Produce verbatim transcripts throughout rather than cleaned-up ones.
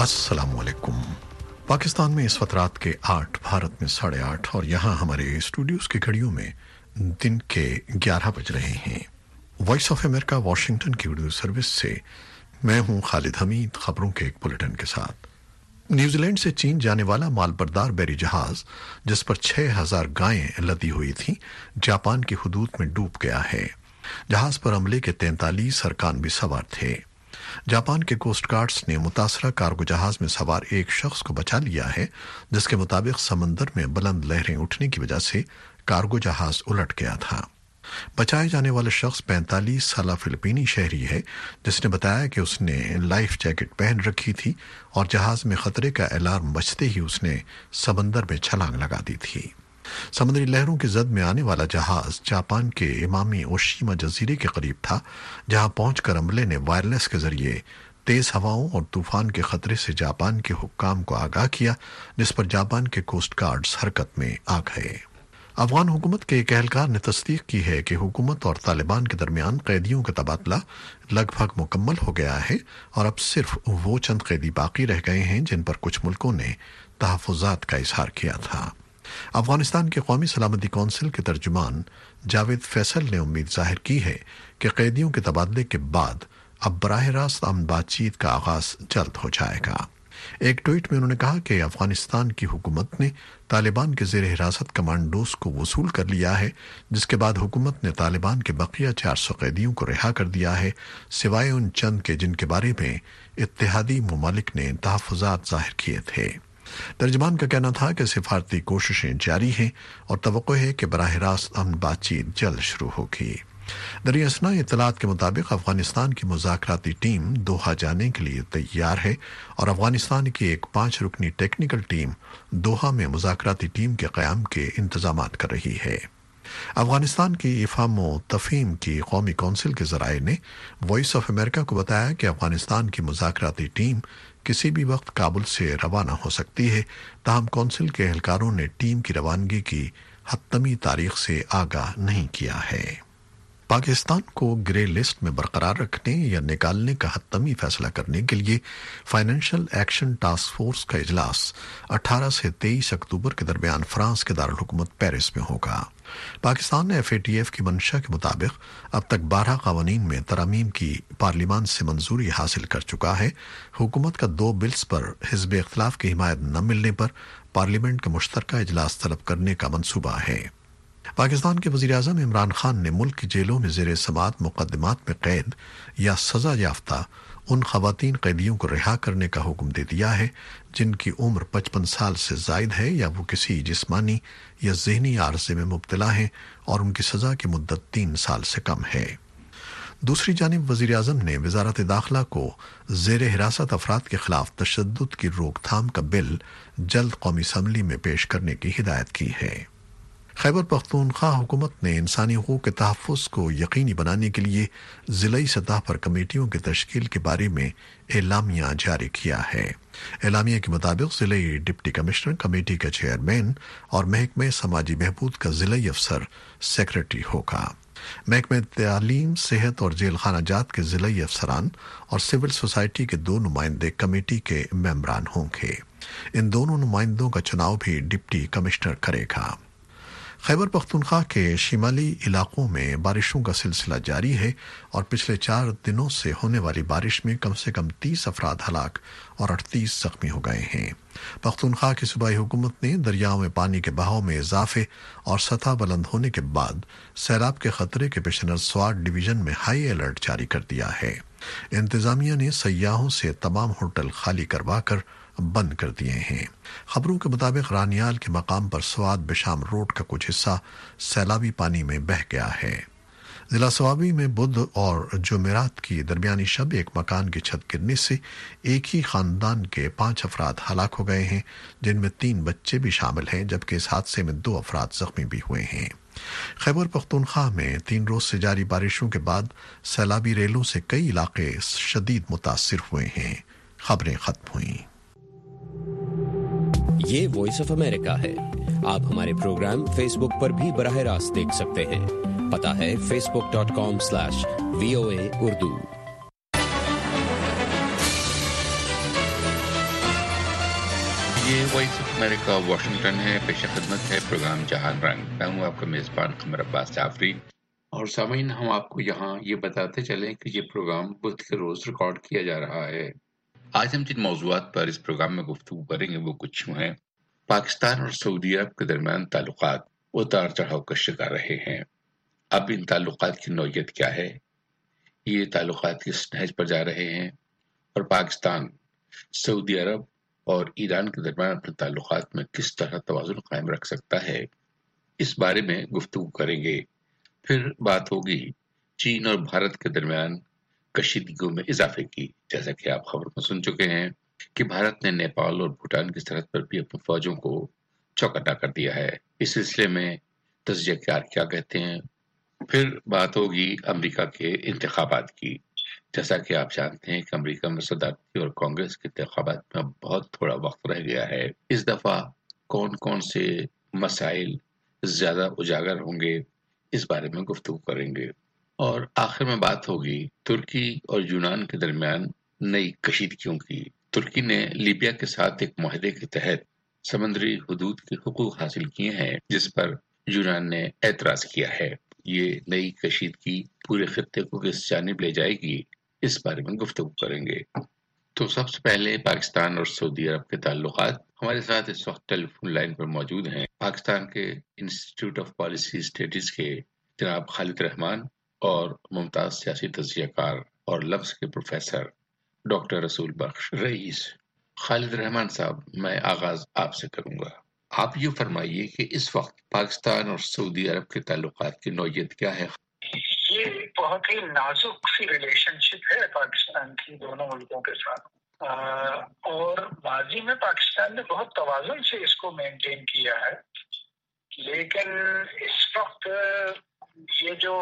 अस्सलाम वालेकुम। पाकिस्तान में इस वक्त रात के आठ, भारत में साढ़े आठ और यहाँ हमारे स्टूडियोज़ की घड़ियों में दिन के ग्यारह बज रहे हैं। वॉइस ऑफ अमेरिका वाशिंगटन की उर्दू सर्विस से मैं हूँ खालिद हमीद, खबरों के एक बुलेटिन के साथ। न्यूजीलैंड से चीन जाने वाला मालबरदार बैरी जहाज जिस पर छह हजार गायें लदी हुई थीं, जापान की हुदूद में डूब गया है। जहाज पर अमले के तैंतालीस अरकान भी सवार थे। जापान के कोस्ट गार्ड्स ने मुतासरा कार्गो जहाज में सवार एक शख्स को बचा लिया है, जिसके मुताबिक समंदर में बुलंद लहरें उठने की वजह से कार्गो जहाज उलट गया था। बचाए जाने वाला शख्स पैंतालीस साल फिलिपीनी शहरी है, जिसने बताया कि उसने लाइफ जैकेट पहन रखी थी और जहाज में खतरे का अलार्म बजते ही उसने समंदर में छलांग लगा दी थी। समुद्री लहरों की जद में आने वाला जहाज जापान के इमामी ओशीमा जजीरे के करीब था, जहां पहुंचकर अमले ने वायरलेस के जरिए तेज हवाओं और तूफान के खतरे से जापान के हुक्काम को आगाह किया, जिस पर जापान के कोस्ट गार्ड्स हरकत में आ गए। अफगान हुकूमत के एक एहलकार ने तस्दीक की है कि हुकूमत और तालिबान के दरमियान कैदियों का तबादला लगभग मुकम्मल हो गया है और अब सिर्फ वो चंद कैदी बाकी रह गए हैं जिन पर कुछ मुल्कों ने तहफ़्फ़ुज़ात का इजहार किया था। अफगानिस्तान के कौमी सलामती कौंसिल के तर्जुमान जावेद फैसल ने उम्मीद जाहिर की है कि कैदियों के तबादले के बाद अब बराह रास्त अमन बातचीत का आगाज जल्द हो जाएगा। एक ट्वीट में उन्होंने कहा कि अफगानिस्तान की हुकूमत ने तालिबान के ज़ेर हिरासत कमांडोज को वसूल कर लिया है, जिसके बाद हुकूमत ने तालिबान के बकिया चार सौ कैदियों को रिहा कर दिया है, सिवाय उन चंद के जिनके बारे में इत्तेहादी ममालिक ने तहफ़्फ़ुज़ात जाहिर किए थे। तर्जमान का कहना था कि सिफारती कोशिशें जारी हैं और तवक्को है कि बराह रास्त अमन बातचीत जल्द शुरू होगी। दरियासना इत्तलात के मुताबिक अफगानिस्तान की मुज़ाकराती टीम दोहा जाने के लिए तैयार है और अफगानिस्तान की एक पांच रुकनी टेक्निकल टीम दोहा में मुज़ाकराती टीम के क़याम के इंतजामात कर रही है। अफगानिस्तान की इफ़ाम व तफ़हीम की कौमी कौंसिल के ज़राए ने वॉइस ऑफ अमेरिका को बताया कि अफगानिस्तान की मुज़ाकराती टीम किसी भी वक्त काबुल से रवाना हो सकती है, ताहम कौंसिल के एहलकारों ने टीम की रवानगी की हतमी तारीख से आगाह नहीं किया है। पाकिस्तान को ग्रे लिस्ट में बरकरार रखने या निकालने का हतमी फैसला करने के लिए फाइनेंशियल एक्शन टास्क फोर्स का इजलास अठारह से तेईस अक्टूबर के दरमियान फ्रांस के दारुल हुकूमत पेरिस में होगा। पाकिस्तान ने एफ ए टी एफ की मंशा के मुताबिक अब तक बारह कवानीन में तरमीम की पार्लियामान से मंजूरी हासिल कर चुका है। हुकूमत का दो बिल्स पर हिज़्ब इख्तिलाफ की हिमायत न मिलने पर पार्लियामेंट का मुश्तरका इजलास तलब करने का मंसूबा है। पाकिस्तान के वज़ीर आज़म इमरान खान ने मुल्क की जेलों में ज़ेर समाअत मुकदमात में कैद या सज़ा याफ्ता उन ख़वातीन कैदियों को रिहा करने का हुक्म दे दिया है जिनकी उम्र पचपन साल से ज़ायद है या वो किसी जिस्मानी या ज़हनी आर्ज़े में मुब्तला हैं और उनकी सज़ा की मुद्दत तीन साल से कम है। दूसरी जानिब वज़ीर आज़म ने वज़ारत दाखिला को ज़ेर हिरासत अफराद के खिलाफ तशद्दुद की रोकथाम का बिल जल्द कौमी असम्बली में पेश करने की हिदायत की है। खैबर पख्तूनख्वा हुकूमत ने इंसानी हुकूक के तहफ़्फ़ुज़ को यकीनी बनाने के लिए ज़िलाई सतह पर कमेटियों की तश्कील के बारे में एलामिया जारी किया है। एलामिया के मुताबिक ज़िलाई डिप्टी कमिश्नर कमेटी के चेयरमैन और महकमे समाजी बहबूद का ज़िलाई अफसर सेक्रेटरी होगा। महकमे तालीम, सेहत और जेल खाना जात के ज़िलाई अफसरान और सिविल सोसाइटी के दो नुमाइंदे कमेटी के मेंबरान होंगे। इन दोनों नुमाइंदों का चुनाव भी डिप्टी कमिश्नर करेगा। खैबर पख्तूनख्वा के शिमाली इलाकों में बारिशों का सिलसिला जारी है और पिछले चार दिनों से होने वाली बारिश में कम से कम तीस अफराद हलाक और अड़तीस जख्मी हो गए हैं। पख्तूनख्वा की सूबाई हुकूमत ने दरियाओं में पानी के बहाव में इजाफे और सतह बुलंद होने के बाद सैलाब के खतरे के पेश नज़र स्वाट डिवीजन में हाई अलर्ट जारी कर दिया है। इंतजामिया ने सयाहों से तमाम होटल खाली करवा कर बंद कर दिए हैं। खबरों के मुताबिक रानियाल के मकाम पर स्वाद बिशाम रोड का कुछ हिस्सा सैलाबी पानी में बह गया है। जिला सवाबी में बुध और जुमेरात की दरमियानी शब एक मकान की छत गिरने से एक ही खानदान के पांच अफराद हलाक हो गए हैं, जिनमें तीन बच्चे भी शामिल हैं, जबकि इस हादसे में दो अफराद जख्मी भी हुए हैं। खैबर पख्तूनख्वा में तीन रोज से जारी बारिशों के बाद सैलाबी रेलों से कई इलाके शदीद मुतासिर हुए हैं। खबरें खत्म हुई। ये वॉइस ऑफ अमेरिका है। आप हमारे प्रोग्राम फेसबुक पर भी बराह रास्त देख सकते हैं। पता है Facebook dot com slash V O A Urdu. یہ وائس آف امریکہ واشنگٹن ہے. پیش خدمت ہے پروگرام جہان رنگ. میں ہوں آپ کا میزبان قمر عباس جعفری. اور سامعین، ہم آپ کو یہاں یہ بتاتے چلیں کہ یہ پروگرام بدھ کے روز ریکارڈ کیا جا رہا ہے. آج ہم جن موضوعات پر اس پروگرام میں گفتگو کریں گے وہ کچھ یوں ہیں. پاکستان اور سعودی عرب کے درمیان تعلقات اتار چڑھاؤ کا شکار رہے ہیں. اب ان تعلقات کی نوعیت کیا ہے؟ یہ تعلقات کس نہج پر جا رہے ہیں؟ اور پاکستان سعودی عرب اور ایران کے درمیان اپنے تعلقات میں کس طرح توازن قائم رکھ سکتا ہے، اس بارے میں گفتگو کریں گے. پھر بات ہوگی چین اور بھارت کے درمیان کشیدگیوں میں اضافے کی. جیسا کہ آپ خبر میں سن چکے ہیں کہ بھارت نے نیپال اور بھوٹان کی سرحد پر بھی اپنی فوجوں کو چوکٹا کر دیا ہے. اس سلسلے میں تجزیہ کار کیا کہتے ہیں. پھر بات ہوگی امریکہ کے انتخابات کی. جیسا کہ آپ جانتے ہیں کہ امریکہ میں صدارتی اور کانگریس کے انتخابات میں اب بہت تھوڑا وقت رہ گیا ہے. اس دفعہ کون کون سے مسائل زیادہ اجاگر ہوں گے، اس بارے میں گفتگو کریں گے. اور آخر میں بات ہوگی ترکی اور یونان کے درمیان نئی کشیدگیوں کی. ترکی نے لیبیا کے ساتھ ایک معاہدے کے تحت سمندری حدود کے حقوق حاصل کیے ہیں، جس پر یونان نے اعتراض کیا ہے. یہ نئی کشیدگی پورے خطے کو کس جانب لے جائے گی، اس بارے میں گفتگو کریں گے. تو سب سے پہلے پاکستان اور سعودی عرب کے تعلقات. ہمارے ساتھ اس وقت ٹیلی فون لائن پر موجود ہیں پاکستان کے انسٹیٹیوٹ آف پالیسی اسٹڈیز کے جناب خالد رحمان اور ممتاز سیاسی تجزیہ کار اور لفظ کے پروفیسر ڈاکٹر رسول بخش رئیس. خالد رحمان صاحب، میں آغاز آپ سے کروں گا. آپ یہ فرمائیے کہ اس وقت پاکستان اور سعودی عرب کے تعلقات کی نوعیت کیا ہے؟ یہ بہت ہی نازک سی ریلیشن شپ ہے پاکستان کی دونوں ملکوں کے ساتھ، اور ماضی میں پاکستان نے بہت توازن سے اس کو مینٹین کیا ہے. لیکن اس وقت یہ جو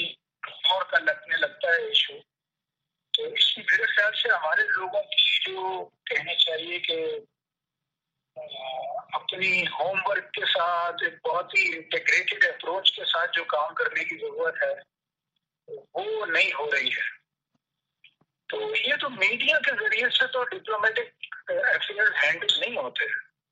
اور کا لگنے لگتا ہے ایشو، تو اس کی میرے خیال سے ہمارے لوگوں کی جو کہنا چاہیے کہ اپنی ہوم ورک کے ساتھ ایک بہت ہی انٹیگریٹڈ اپروچ کے ساتھ جو کام کرنے کی ضرورت ہے وہ نہیں ہو رہی ہے. تو یہ تو میڈیا کے ذریعے سے تو ڈپلومیٹک افیئر ہینڈل نہیں ہوتے.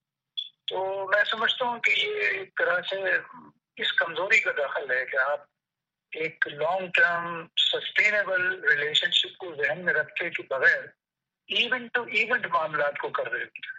تو میں سمجھتا ہوں کہ یہ ایک طرح سے اس کمزوری کا دخل ہے کہ آپ ایک long term sustainable relationship کو ذہن میں رکھتے کے بغیر ایونٹ ٹو ایونٹ معاملات کو کر رہے ہیں.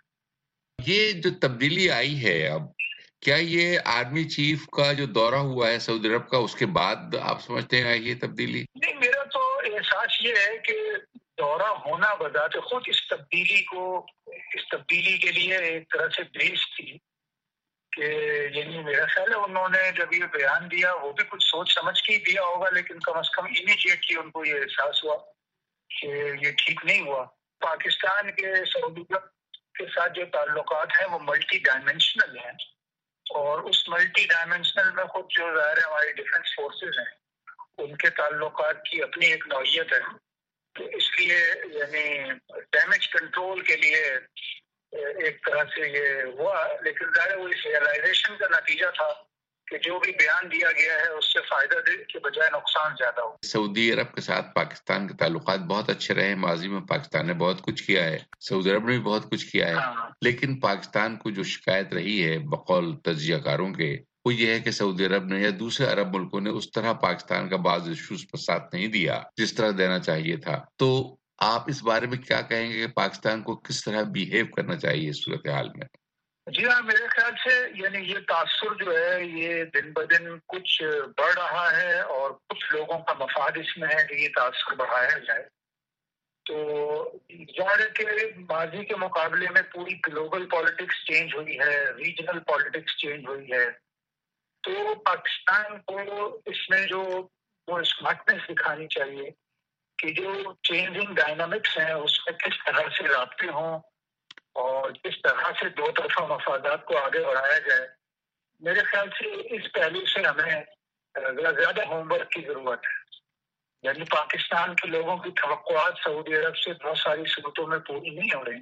یہ جو تبدیلی آئی ہے اب، کیا یہ آرمی چیف کا جو دورہ ہوا ہے سعودی عرب کا، اس کے بعد آپ سمجھتے ہیں یہ تبدیلی؟ نہیں، میرا تو احساس یہ ہے کہ دورہ ہونا بذات خود اس تبدیلی کو اس تبدیلی کے لیے ایک طرح سے بیس تھی. کہ یعنی میرا خیال ہے انہوں نے جب یہ بیان دیا وہ بھی کچھ سوچ سمجھ کے ہی دیا ہوگا، لیکن کم از کم امیڈیٹلی ان کو یہ احساس ہوا کہ یہ ٹھیک نہیں ہوا. پاکستان کے سعودی عرب کے ساتھ جو تعلقات ہیں وہ ملٹی ڈائمینشنل ہیں، اور اس ملٹی ڈائمینشنل میں خود جو ظاہر ہے ہماری ڈیفنس فورسز ہیں ان کے تعلقات کی اپنی ایک نوعیت ہے. تو اس لیے یعنی ڈیمیج کنٹرول کے لیے ایک طرح سے یہ ہوا، لیکن ظاہر وہ اس ریئلائزیشن کا نتیجہ تھا کہ جو بھی بیان دیا گیا ہے اس سے فائدہ دے کے بجائے نقصان زیادہ ہو. سعودی عرب کے ساتھ پاکستان کے تعلقات بہت اچھے رہے. ماضی میں پاکستان نے بہت کچھ کیا ہے، سعودی عرب نے بھی بہت کچھ کیا ہے. ہاں. لیکن پاکستان کو جو شکایت رہی ہے بقول تجزیہ کاروں کے، وہ یہ ہے کہ سعودی عرب نے یا دوسرے عرب ملکوں نے اس طرح پاکستان کا بعض ایشوز پر ساتھ نہیں دیا جس طرح دینا چاہیے تھا. تو آپ اس بارے میں کیا کہیں گے کہ پاکستان کو کس طرح بیہیو کرنا چاہیے اس صورتحال میں؟ جی ہاں، میرے خیال سے یعنی یہ تاثر جو ہے یہ دن بدن کچھ بڑھ رہا ہے، اور کچھ لوگوں کا مفاد اس میں ہے کہ یہ تاثر بڑھایا جائے. تو ظاہر ہے کہ ماضی کے مقابلے میں پوری گلوبل پالیٹکس چینج ہوئی ہے، ریجنل پالیٹکس چینج ہوئی ہے. تو پاکستان کو اس میں جو وہ اسمارٹنیس دکھانی چاہیے کہ جو چینجنگ ڈائنامکس ہیں اس میں کس طرح سے رابطے ہوں اور کس طرح سے دو طرفہ مفادات کو آگے بڑھایا جائے. میرے خیال سے اس پہلو سے ہمیں زیادہ ہوم ورک کی ضرورت ہے. یعنی پاکستان کے لوگوں کی توقعات سعودی عرب سے بہت ساری صورتوں میں پوری نہیں ہو رہی،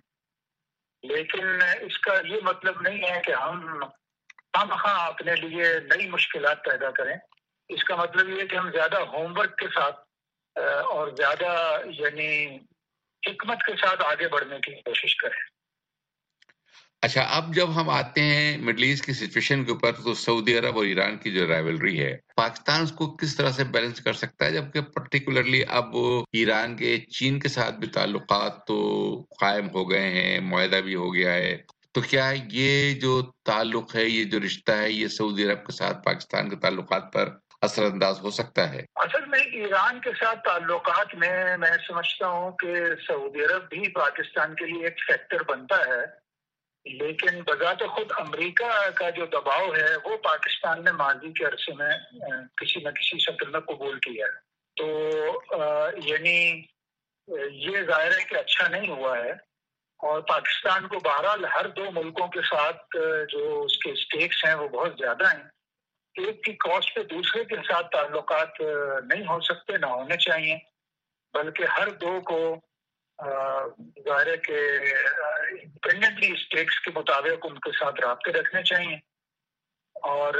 لیکن اس کا یہ مطلب نہیں ہے کہ ہم خواہ اپنے لیے نئی مشکلات پیدا کریں. اس کا مطلب یہ ہے کہ ہم زیادہ ہوم ورک کے ساتھ اور زیادہ یعنی حکمت کے ساتھ آگے بڑھنے کی کوشش کریں. اچھا، اب جب ہم آتے ہیں مڈل ایسٹ کی سچویشن کے اوپر، تو سعودی عرب اور ایران کی جو رائیولری ہے، پاکستان اس کو کس طرح سے بیلنس کر سکتا ہے، جبکہ پرٹیکولرلی اب ایران کے چین کے ساتھ بھی تعلقات تو قائم ہو گئے ہیں، معاہدہ بھی ہو گیا ہے، تو کیا یہ جو تعلق ہے، یہ جو رشتہ ہے، یہ سعودی عرب کے ساتھ پاکستان کے تعلقات پر اثر انداز ہو سکتا ہے؟ اصل میں ایران کے ساتھ تعلقات میں میں سمجھتا ہوں کہ سعودی عرب بھی پاکستان کے لیے ایک فیکٹر بنتا ہے، لیکن بذات خود امریکہ کا جو دباؤ ہے وہ پاکستان نے ماضی کے عرصے میں کسی نہ کسی شکل میں قبول کیا ہے، تو یعنی یہ ظاہر ہے کہ اچھا نہیں ہوا ہے، اور پاکستان کو بہرحال ہر دو ملکوں کے ساتھ جو اس کے اسٹیکس ہیں وہ بہت زیادہ ہیں، ایک کی کاسٹ پہ دوسرے کے ساتھ تعلقات نہیں ہو سکتے، نہ ہونے چاہیے، بلکہ ہر دو کو ظاہر ہے کہ انڈیپینڈنٹلی اسٹیٹس کے مطابق ان کے ساتھ رابطے رکھنے چاہیے، اور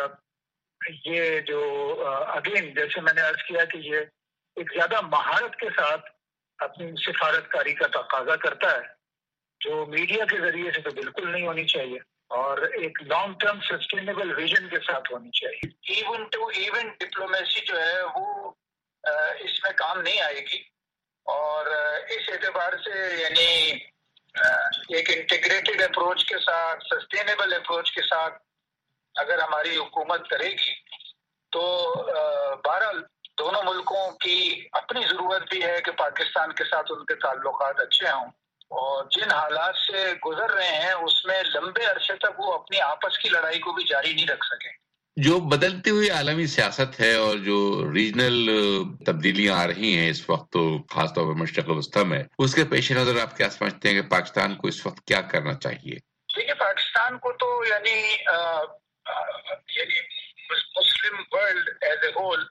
یہ جو اگین جیسے میں نے عرض کیا کہ یہ ایک زیادہ مہارت کے ساتھ اپنی سفارت کاری کا تقاضا کرتا ہے، جو میڈیا کے ذریعے سے تو بالکل نہیں ہونی چاہیے، اور ایک لانگ ٹرم سسٹینیبل ویژن کے ساتھ ہونی چاہیے۔ ایون ٹو ایون ڈپلومیسی جو ہے وہ اس میں کام نہیں آئے گی، اور اس اعتبار سے یعنی ایک انٹیگریٹڈ اپروچ کے ساتھ، سسٹینیبل اپروچ کے ساتھ اگر ہماری حکومت کرے گی تو بہرحال دونوں ملکوں کی اپنی ضرورت بھی ہے کہ پاکستان کے ساتھ ان کے تعلقات اچھے ہوں، اور جن حالات سے گزر رہے ہیں اس میں لمبے عرصے تک وہ اپنی آپس کی لڑائی کو بھی جاری نہیں رکھ سکے۔ جو بدلتی ہوئی عالمی سیاست ہے اور جو ریجنل تبدیلیاں آ رہی ہیں اس وقت، تو خاص طور پر مشرق وسطی میں، اس کے پیش نظر آپ کیا سمجھتے ہیں کہ پاکستان کو اس وقت کیا کرنا چاہیے؟ دیکھیے، پاکستان کو تو یعنی یعنی Muslim world as a whole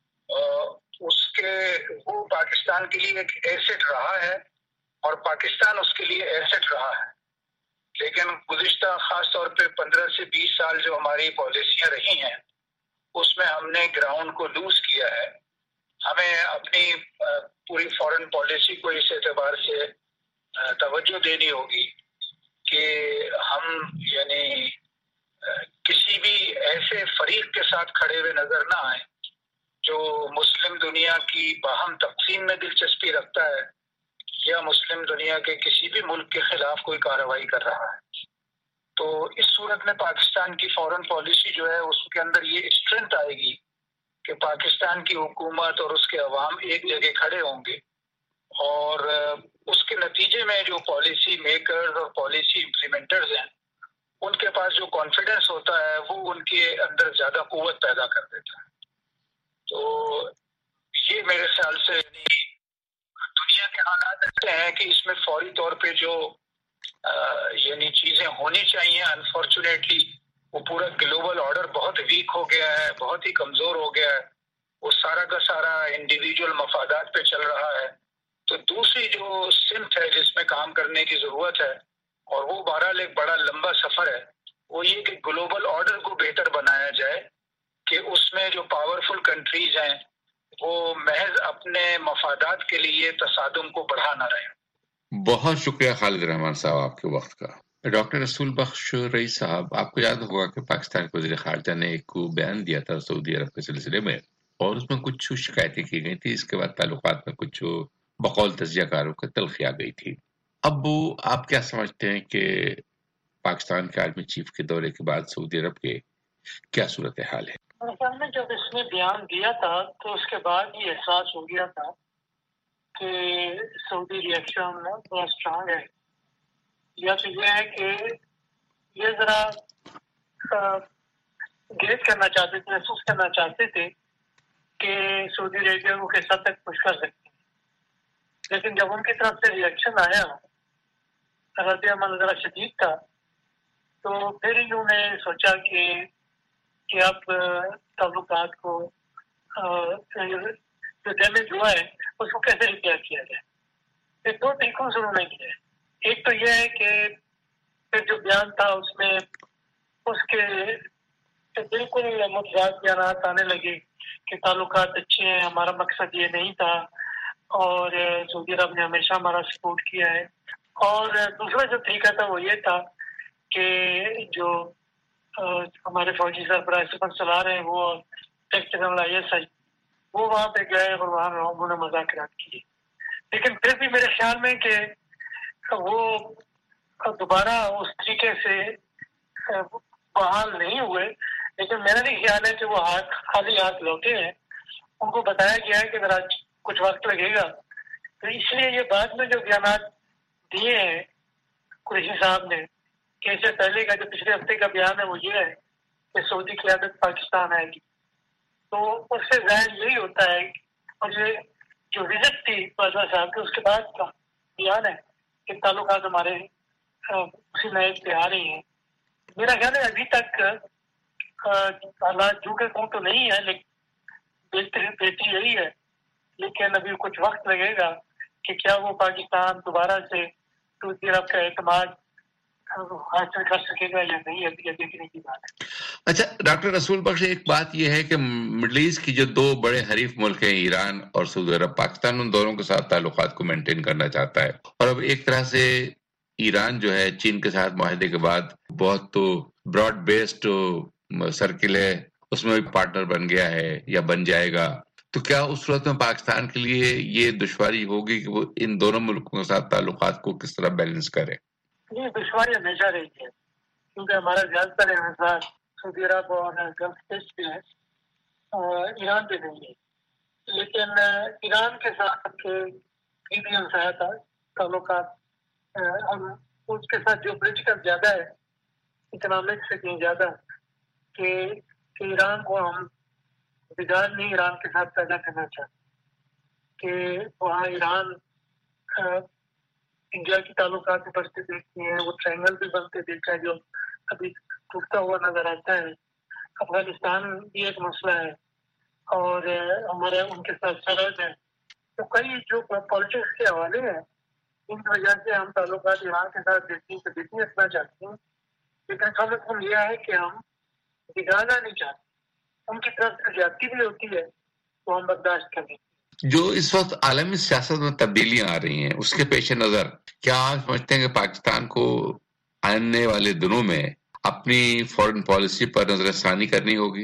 اس کے وہ پاکستان کے لیے ایک ایسٹ رہا ہے، اور پاکستان اس کے لیے ایسٹ رہا ہے، لیکن گزشتہ خاص طور پہ پندرہ سے بیس سال جو ہماری پالیسیاں رہی ہیں اس میں ہم نے گراؤنڈ کو لوز کیا ہے۔ ہمیں اپنی پوری فارن پالیسی کو اس اعتبار سے توجہ دینی ہوگی کہ ہم یعنی کسی بھی ایسے فریق کے ساتھ کھڑے ہوئے نظر نہ آئیں جو مسلم دنیا کی باہم تقسیم میں دلچسپی رکھتا ہے یا مسلم دنیا کے کسی بھی ملک کے خلاف کوئی کارروائی کر رہا ہے۔ تو اس صورت میں پاکستان کی فورن پالیسی جو ہے اس کے اندر یہ اسٹرینتھ آئے گی کہ پاکستان کی حکومت اور اس کے عوام ایک جگہ کھڑے ہوں گے، اور اس کے نتیجے میں جو پالیسی میکرز اور پالیسی امپلیمنٹرز ہیں ان کے پاس جو کانفیڈنس ہوتا ہے وہ ان کے اندر زیادہ قوت پیدا کر دیتا ہے۔ تو یہ میرے خیال سے دنیا کے حالات ایسے ہیں کہ اس میں فوری طور پہ جو یعنی چیزیں ہونی چاہیے، انفارچونیٹلی وہ پورا گلوبل آرڈر بہت ویک ہو گیا ہے، بہت ہی کمزور ہو گیا ہے، وہ سارا کا سارا انڈیویجول مفادات پہ چل رہا ہے۔ تو دوسری جو سمت ہے جس میں کام کرنے کی ضرورت ہے، اور وہ بہرحال ایک بڑا لمبا سفر ہے، وہ یہ کہ گلوبل آرڈر کو بہتر بنایا جائے کہ اس میں جو پاورفل کنٹریز ہیں وہ محض اپنے مفادات کے لیے تصادم کو بڑھا نہ رہے۔ بہت شکریہ خالد رحمان صاحب آپ کے وقت کا۔ ڈاکٹر رسول بخش رئیس صاحب، آپ کو یاد ہوگا کہ پاکستان کے وزیر خارجہ نے ایک بیان دیا تھا سعودی عرب کے سلسلے میں، اور اس میں کچھ شکایتیں کی گئی تھی، اس کے بعد تعلقات میں کچھ بقول تجزیہ کاروں کی تلخی آ گئی تھی۔ اب آپ کیا سمجھتے ہیں کہ پاکستان کے عالمی چیف کے دورے کے بعد سعودی عرب کے کیا صورتحال ہے؟ اصل میں جب اس نے بیان دیا تھا تو اس کے بعد یہ احساس ہو گیا تھا کہ سعودی ریئیکشن بہت اسٹرانگ ہے، یا تو یہ ہے کہ یہ ذرا گیج کرنا چاہتے تھے، محسوس کرنا چاہتے تھے کہ سعودی عربیہ کو کس حد تک خوش کر سکتے ہیں، لیکن جب ان کی طرف سے ریئیکشن آیا، رد عمل ذرا شدید تھا، تو پھر انہوں نے سوچا کہ کہ اب تعلقات کو جو ڈیمیج ہوا ہے اس کو کیسے ریپیئر کیا جائے۔ ایک دو طریقوں سے انہوں نے کیا ہے۔ ایک تو یہ ہے کہ پھر جو بیان تھا اس میں اس کے بالکل متضاد بیانات آنے لگے کہ تعلقات اچھے ہیں، ہمارا مقصد یہ نہیں تھا، اور سعودی عرب نے ہمیشہ ہمارا سپورٹ کیا ہے۔ اور دوسرا جو طریقہ تھا وہ یہ تھا کہ جو ہمارے فوجی سربراہ سپر چلا رہے ہیں وہ ٹیکس جنرل آئی ایس آئی وہ وہاں پہ گئے اور وہاں انہوں نے مذاکرات کیے. لیکن پھر بھی میرے خیال میں کہ وہ دوبارہ اس طریقے سے بحال نہیں ہوئے. لیکن میرا نہیں خیال ہے کہ وہ ہاتھ خالی ہاتھ لوٹے ہیں. ان کو بتایا گیا ہے کہ ذرا کچھ وقت لگے گا. تو اس لیے یہ بعد میں جو بیانات دیے ہیں قریشی صاحب نے کہ اس سے پہلے کا جو پچھلے ہفتے کا بیان ہے وہ یہ ہے کہ سعودی قیادت پاکستان آئے گی. تو اس سے ظاہر یہی ہوتا ہے اور یہ جو وزٹ تھی بادشاہ صاحب کے اس کے بعد کا بیان ہے کہ تعلقات ہمارے اسی نئے پہ آ رہی ہیں. میرا خیال ہے ابھی تک حالات جو کہ کہوں تو نہیں ہے لیکن بہتری بہتری یہی ہے. لیکن ابھی کچھ وقت لگے گا کہ کیا وہ پاکستان دوبارہ سے سعودی عرب کا اعتماد حاصل کر سکے گا یا نہیں, ابھی دیکھنے کی بات ہے. اچھا ڈاکٹر رسول بخش, ایک بات یہ ہے کہ مڈل ایسٹ کی جو دو بڑے حریف ملک ہیں ایران اور سعودی عرب, پاکستان ان دونوں کے ساتھ تعلقات کو مینٹین کرنا چاہتا ہے. اور اب ایک طرح سے ایران جو ہے چین کے ساتھ معاہدے کے بعد بہت تو براڈ بیسڈ سرکل ہے, اس میں بھی پارٹنر بن گیا ہے یا بن جائے گا. تو کیا اس صورت میں پاکستان کے لیے یہ دشواری ہوگی کہ وہ ان دونوں ملکوں کے ساتھ تعلقات کو کس طرح بیلنس کرے؟ یہ دشواری ہمیشہ رہی ہے کیونکہ ہمارا زیادہ تر انحصار سعودی عرب اور گلف اسٹیٹس پہ ہے, ایران پہ نہیں ہے. لیکن ایران کے ساتھ بھی ہمسایہ تعلقات, ہم اس کے ساتھ جو پولیٹیکل زیادہ ہے اکنامک سے کہیں زیادہ کہ ایران کو ہم بگاڑ نہیں ایران کے ساتھ پیدا کرنا چاہتے کہ وہاں ایران انڈیا کی تعلقات بھی بڑھتے دیکھتے ہیں, وہ ٹرائنگل بھی بنتے دیکھا ہے جو ابھی ٹوٹتا ہوا نظر آتا ہے. افغانستان بھی ایک مسئلہ ہے اور ہمارے ان کے ساتھ سرحد ہے. تو کئی جو پالیٹکس کے حوالے ہیں ان کی وجہ سے ہم تعلقات ایران کے ساتھ دیکھنے سے دیکھنے رکھنا چاہتے ہیں. لیکن کم از کم یہ ہے کہ ہم بگاڑنا نہیں چاہتے. ان کی طرف سے زیادتی بھی ہوتی ہے تو ہم برداشت کریں. جو اس وقت عالمی سیاست میں تبدیلیاں آ رہی ہیں اس کے پیش نظر کیا آپ سمجھتے ہیں کہ پاکستان کو آنے والے دنوں میں اپنی فورن پالیسی پر نظر ثانی کرنی ہوگی؟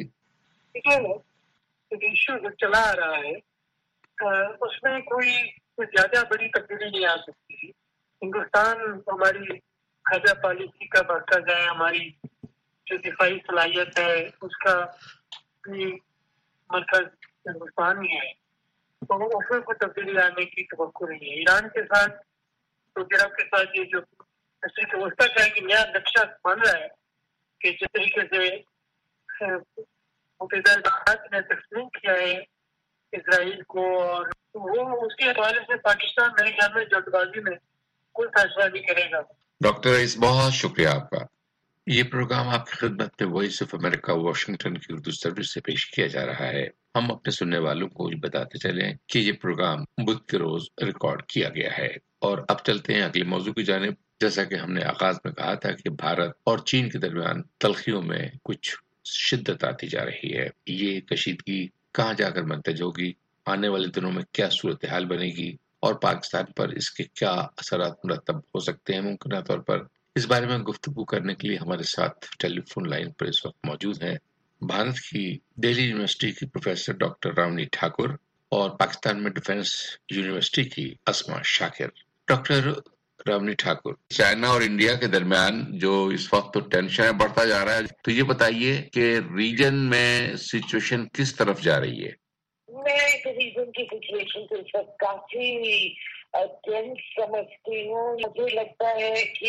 ایشو جو چلا آ رہا ہے اس میں کوئی زیادہ بڑی تبدیلی نہیں آ سکتی. ہندوستان ہماری خارجہ پالیسی کا مرکز ہے, ہماری جو دفاعی صلاحیت ہے اس کا بھی مرکز ہندوستان ہی ہے. تو اس میں کوئی تبدیلی آنے کی توقع نہیں ہے. ایران کے ساتھ سعودی عرب کے ساتھ یہ جو تشریح وسطیٰ کا ایک نیا نقشہ بن رہا ہے کہ جس طریقے سے متحدہ عرب نے تسلیم کیا ہے اسرائیل کو, اور وہ اس کے حوالے سے پاکستان میرے خیال میں جلد بازی میں کوئی فیصلہ نہیں کرے گا. ڈاکٹر رئیس بہت شکریہ آپ کا. یہ پروگرام آپ کی خدمت میں وائس آف امریکہ واشنگٹن کی اردو سروس سے پیش کیا جا رہا ہے. ہم اپنے سننے والوں کو یہ بتاتے چلیں کہ یہ پروگرام بدھ کے روز ریکارڈ کیا گیا ہے. اور اب چلتے ہیں اگلے موضوع کی جانب. جیسا کہ ہم نے آغاز میں کہا تھا کہ بھارت اور چین کے درمیان تلخیوں میں کچھ شدت آتی جا رہی ہے. یہ کشیدگی کہاں جا کر منتج ہوگی, آنے والے دنوں میں کیا صورتحال بنے گی اور پاکستان پر اس کے کیا اثرات مرتب ہو سکتے ہیں ممکنہ طور پر, اس بارے میں گفتگو کرنے کے لیے ہمارے ساتھ ٹیلی فون لائن پر اس وقت موجود ہیں بھارت کی دہلی یونیورسٹی کی پروفیسر ڈاکٹر رامنی ٹھاکر اور پاکستان میں ڈیفنس یونیورسٹی کی اسما شاکر. ڈاکٹر رامنی ٹھاکر, چائنا اور انڈیا کے درمیان جو اس وقت تو ٹینشن بڑھتا جا رہا ہے, تو یہ بتائیے کہ ریجن میں سچویشن کس طرف جا رہی ہے؟ میں ریجن کی سچویشن کو اس وقت کافی ٹینس سمجھتی ہوں. مجھے لگتا ہے کہ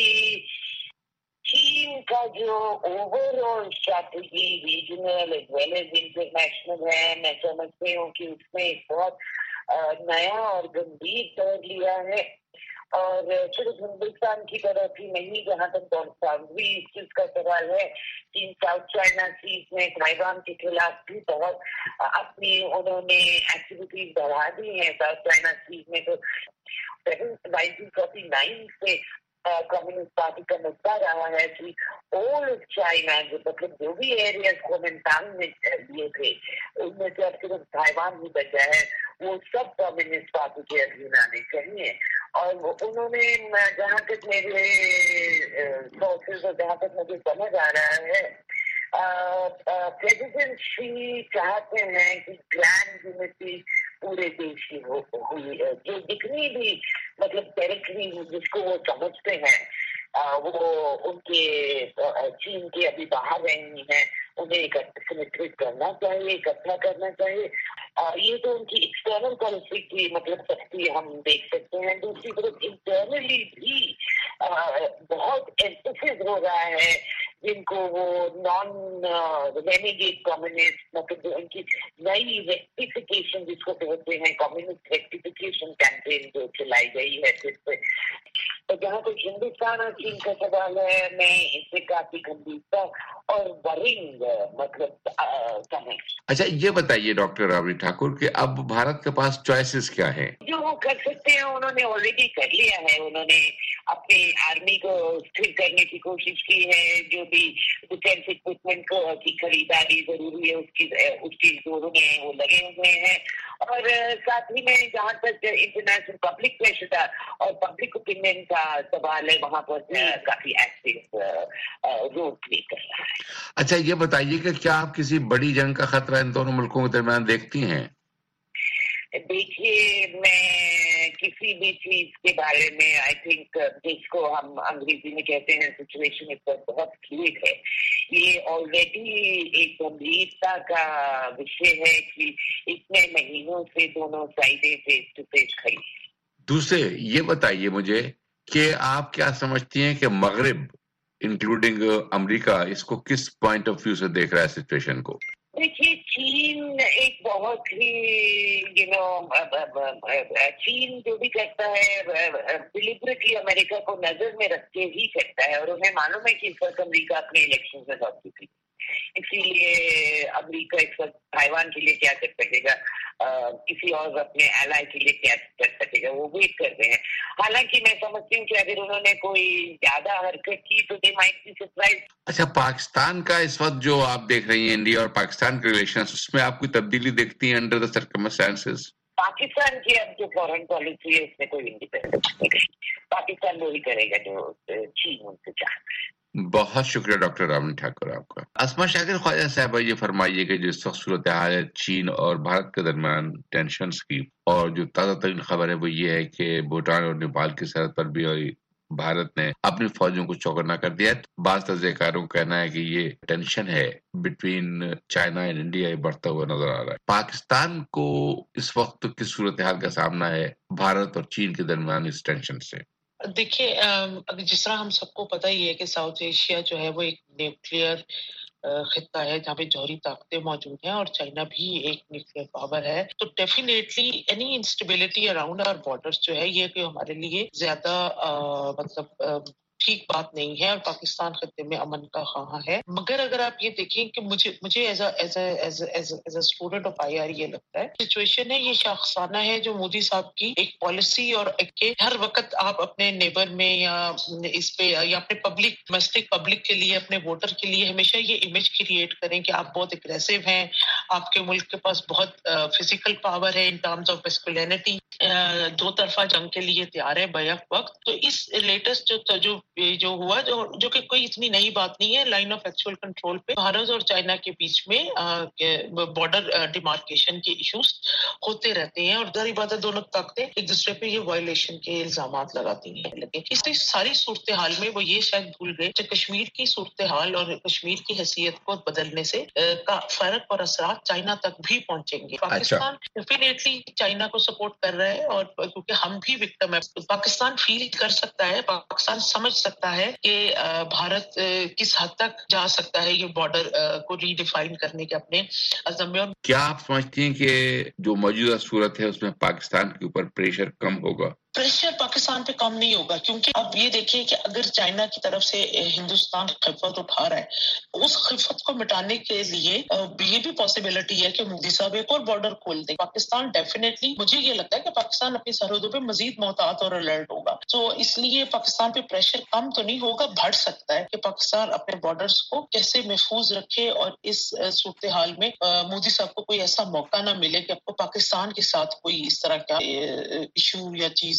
چین کا جو overall strategy regional as well as international ہے, میں سمجھتی ہوں کہ اس میں ایک بہت نیا اور گمبھیر دور لیا ہے. اور صرف ہندوستان کی طرف ہی نہیں, جہاں تک ساؤتھی ایشوز کا سوال ہے, چین ساؤتھ چائنا سیز میں تائیوان کے خلاف بھی بہت اپنی انہوں نے ایکٹیویٹیز بڑھا دی ہیں. ساؤتھ چائنا سیز میں تو نائنٹین فورٹی نائن سے کمیونسٹ پارٹی کا مدعا رہا ہے کہ آل آف چائنا جو مطلب جو بھی ایریاز کومنٹانگ میں لیے تھے ان میں سے اب صرف تائیوان ہی بچا ہے, وہ سب کمیونسٹ پارٹی کے ادھین آنے چاہیے. اور انہوں نے جہاں تک میرے سورسز اور جہاں تک مجھے سمجھ آ رہا ہے پریزیڈنٹ شی چاہتے ہیں کہ گرینڈ یونٹی پورے دیش کی ہوئی ہے، جو جتنی بھی مطلب ٹیریٹری جس کو وہ سمجھتے ہیں وہ ان کے چین کے ابھی باہر رہی ہیں، انہیں سیمیٹرک کرنا چاہیے، اکٹھا کرنا چاہیے. یہ تو ان کی ایکسٹرنل پالیسی کی مطلب سختی ہم دیکھ سکتے ہیں. دوسری طرف انٹرنلی بھی بہت ایمفیسس ہو رہا ہے جن کو وہ نان رینیگیٹ کمیونسٹ مطلب جو ان کی نئی ریکٹیفیکیشن جس کو کہتے ہیں کمیونسٹ ریکٹیفیکیشن کیمپین جو چلائی گئی ہے پھر سے. تو جہاں تک ہندوستان اور چین کا سوال ہے میں اس سے کافی گمبھیرتا اور ورنگ مطلب سمجھ. اچھا یہ بتائیے ڈاکٹر راوی ٹھاکر کہ اب بھارت کے پاس چوائسز کیا ہیں؟ جو وہ کر سکتے ہیں انہوں نے آلریڈی کر لیا ہے. انہوں نے اپنی آرمی کو استھر کرنے کی کوشش کی ہے، جو بھی ڈیفینس اکوپمنٹ کی خریداری ضروری ہے اس کی اس کی دونوں میں وہ لگے ہوئے ہیں. اور ساتھ ہی میں جہاں تک انٹرنیشنل پبلک پریشر تھا اور پبلک اوپینین کا سوال ہے وہاں پر کافی ایکٹیو رول پلے کر رہا ہے. اچھا یہ بتائیے کہ کیا آپ کسی بڑی جنگ کا خطرہ ان دونوں ملکوں کے درمیان دیکھتی ہیں؟ دیکھیے میں کسی بھی چیز کے بارے میں آئی تھنک جس کو ہم انگریزی میں کہتے ہیں سچویشن اس پر بہت فلوئڈ ہے. یہ آلریڈی ایک گمبھیرتا کا وشے ہے کہ اتنے مہینوں سے دونوں سائڈیں فیس ٹو فیس کھڑی. دوسرے یہ بتائیے مجھے کہ آپ کیا سمجھتی ہیں کہ مغرب انکلوڈنگ امریکہ اس کو کس پوائنٹ آف ویو سے دیکھ رہا ہے سچویشن کو؟ دیکھیے چین ایک بہت ہی یو نو چین جو بھی کرتا ہے ڈیلیبریٹلی امریکہ کو نظر میں رکھ کے ہی کرتا ہے اور انہیں معلوم ہے کہ اس وقت امریکہ اپنے الیکشن میں بہت چکی. اسی لیے امریکہ اس وقت تائیوان کے لیے کیا کر سکے گا، کسی اور اپنے ایلائی کے لیے کیا کر سکے گا، وہ ویٹ کر رہے ہیں. حالانکہ میں سمجھتی ہوں کہ اگر انہوں نے کوئی زیادہ حرکت کی تو دے مائٹ بی سرپرائز. اچھا پاکستان کا اس وقت جو آپ دیکھ رہی ہیں انڈیا اور پاکستان کے ریلیشنز، اس میں آپ کوئی تبدیلی دیکھتی ہیں انڈر دا سرکمسٹانسز؟ پاکستان کی اب جو فورن پالیسی ہے اس میں کوئی انڈیپینڈنس نہیں رہی. پاکستان وہی کرے گا جو چین ان سے چاہتا ہے. بہت شکریہ ڈاکٹر راونی ٹھاکر آپ کا. اسما شاکر خواجہ صاحبہ یہ فرمائیے کہ جو اس وقت صورتحال ہے چین اور بھارت کے درمیان ٹینشنز کی، اور جو تازہ ترین خبر ہے وہ یہ ہے کہ بھوٹان اور نیپال کی سرحد پر بھی بھارت نے اپنی فوجوں کو چوکنا کر دیا ہے. بعض تجزیہ کاروں کا کہنا ہے کہ یہ ٹینشن ہے بٹوین چائنا اینڈ انڈیا بڑھتا ہوا نظر آ رہا ہے. پاکستان کو اس وقت کس صورتحال کا سامنا ہے بھارت اور چین کے درمیان اس ٹینشن سے؟ دیکھیے جس طرح ہم سب کو پتہ ہی ہے کہ ساؤتھ ایشیا جو ہے وہ ایک نیوکلیئر خطہ ہے جہاں پہ جوہری طاقتیں موجود ہیں اور چائنا بھی ایک نیوکلیئر پاور ہے. تو definitely any instability around our borders جو ہے یہ کہ ہمارے لیے زیادہ مطلب ٹھیک بات نہیں ہے اور پاکستان خطے میں امن کا خواہاں ہے. مگر اگر آپ یہ دیکھیں کہ مجھے مجھے as as as as a student of I R یہ لگتا ہے سچویشن ہے یہ شاخسانہ ہے جو مودی صاحب کی ایک پالیسی اور ہر وقت آپ اپنے نیبر میں یا اس پہ یا اپنے پبلک ڈومیسٹک پبلک کے لیے اپنے ووٹر کے لیے ہمیشہ یہ امیج کریٹ کریں کہ آپ بہت اگریسو ہیں، آپ کے ملک کے پاس بہت فزیکل پاور ہے ان ٹرمز آف میسکولینٹی، دو طرفہ جنگ کے لیے تیار ہے بیک وقت. تو اس لیٹسٹ جو جو جو ہوا جو جو کہ کوئی اتنی نئی بات نہیں ہے، لائن آف ایکچوئل کنٹرول پہ بھارت اور چائنا کے بیچ میں بارڈر ڈیمارکیشن کے ایشوز ہوتے رہتے ہیں اور ظاہر بات ہے دونوں طاقتیں ایک دوسرے پہ یہ وائلیشن کے الزامات لگاتی ہیں. لیکن اس ساری صورتحال میں وہ یہ شاید بھول گئے کہ کشمیر کی صورتحال اور کشمیر کی حیثیت کو بدلنے سے کا فرق اور اثرات چائنا تک بھی پہنچیں گے. پاکستان ڈیفینیٹلی چائنا کو سپورٹ کر رہا ہے اور کیونکہ ہم بھی وکٹم ہے. پاکستان فیل کر سکتا ہے، پاکستان سمجھ سکتا ہے کہ بھارت کس حد تک جا سکتا ہے یہ بارڈر کو ری ڈیفائن کرنے کے اپنے عزم میں. کیا آپ سمجھتی ہیں کہ جو موجودہ صورت ہے اس میں پاکستان کے اوپر پریشر کم ہوگا؟ پریشر پاکستان پہ کم نہیں ہوگا کیونکہ اب یہ دیکھیں کہ اگر چائنا کی طرف سے ہندوستان خفت اٹھا رہا ہے اس خفت کو مٹانے کے لیے یہ بھی پاسبلٹی ہے کہ مودی صاحب ایک اور بارڈر کھول دیں. پاکستان ڈیفینیٹلی مجھے یہ لگتا ہے کہ پاکستان اپنی سرحدوں پہ مزید محتاط اور الرٹ ہوگا. تو اس لیے پاکستان پہ پریشر کم تو نہیں ہوگا، بڑھ سکتا ہے کہ پاکستان اپنے بارڈرز کو کیسے محفوظ رکھے اور اس صورتحال میں مودی صاحب کو کوئی ایسا موقع نہ ملے کہ آپ کو پاکستان کے ساتھ کوئی اس طرح کا ایشو یا چیز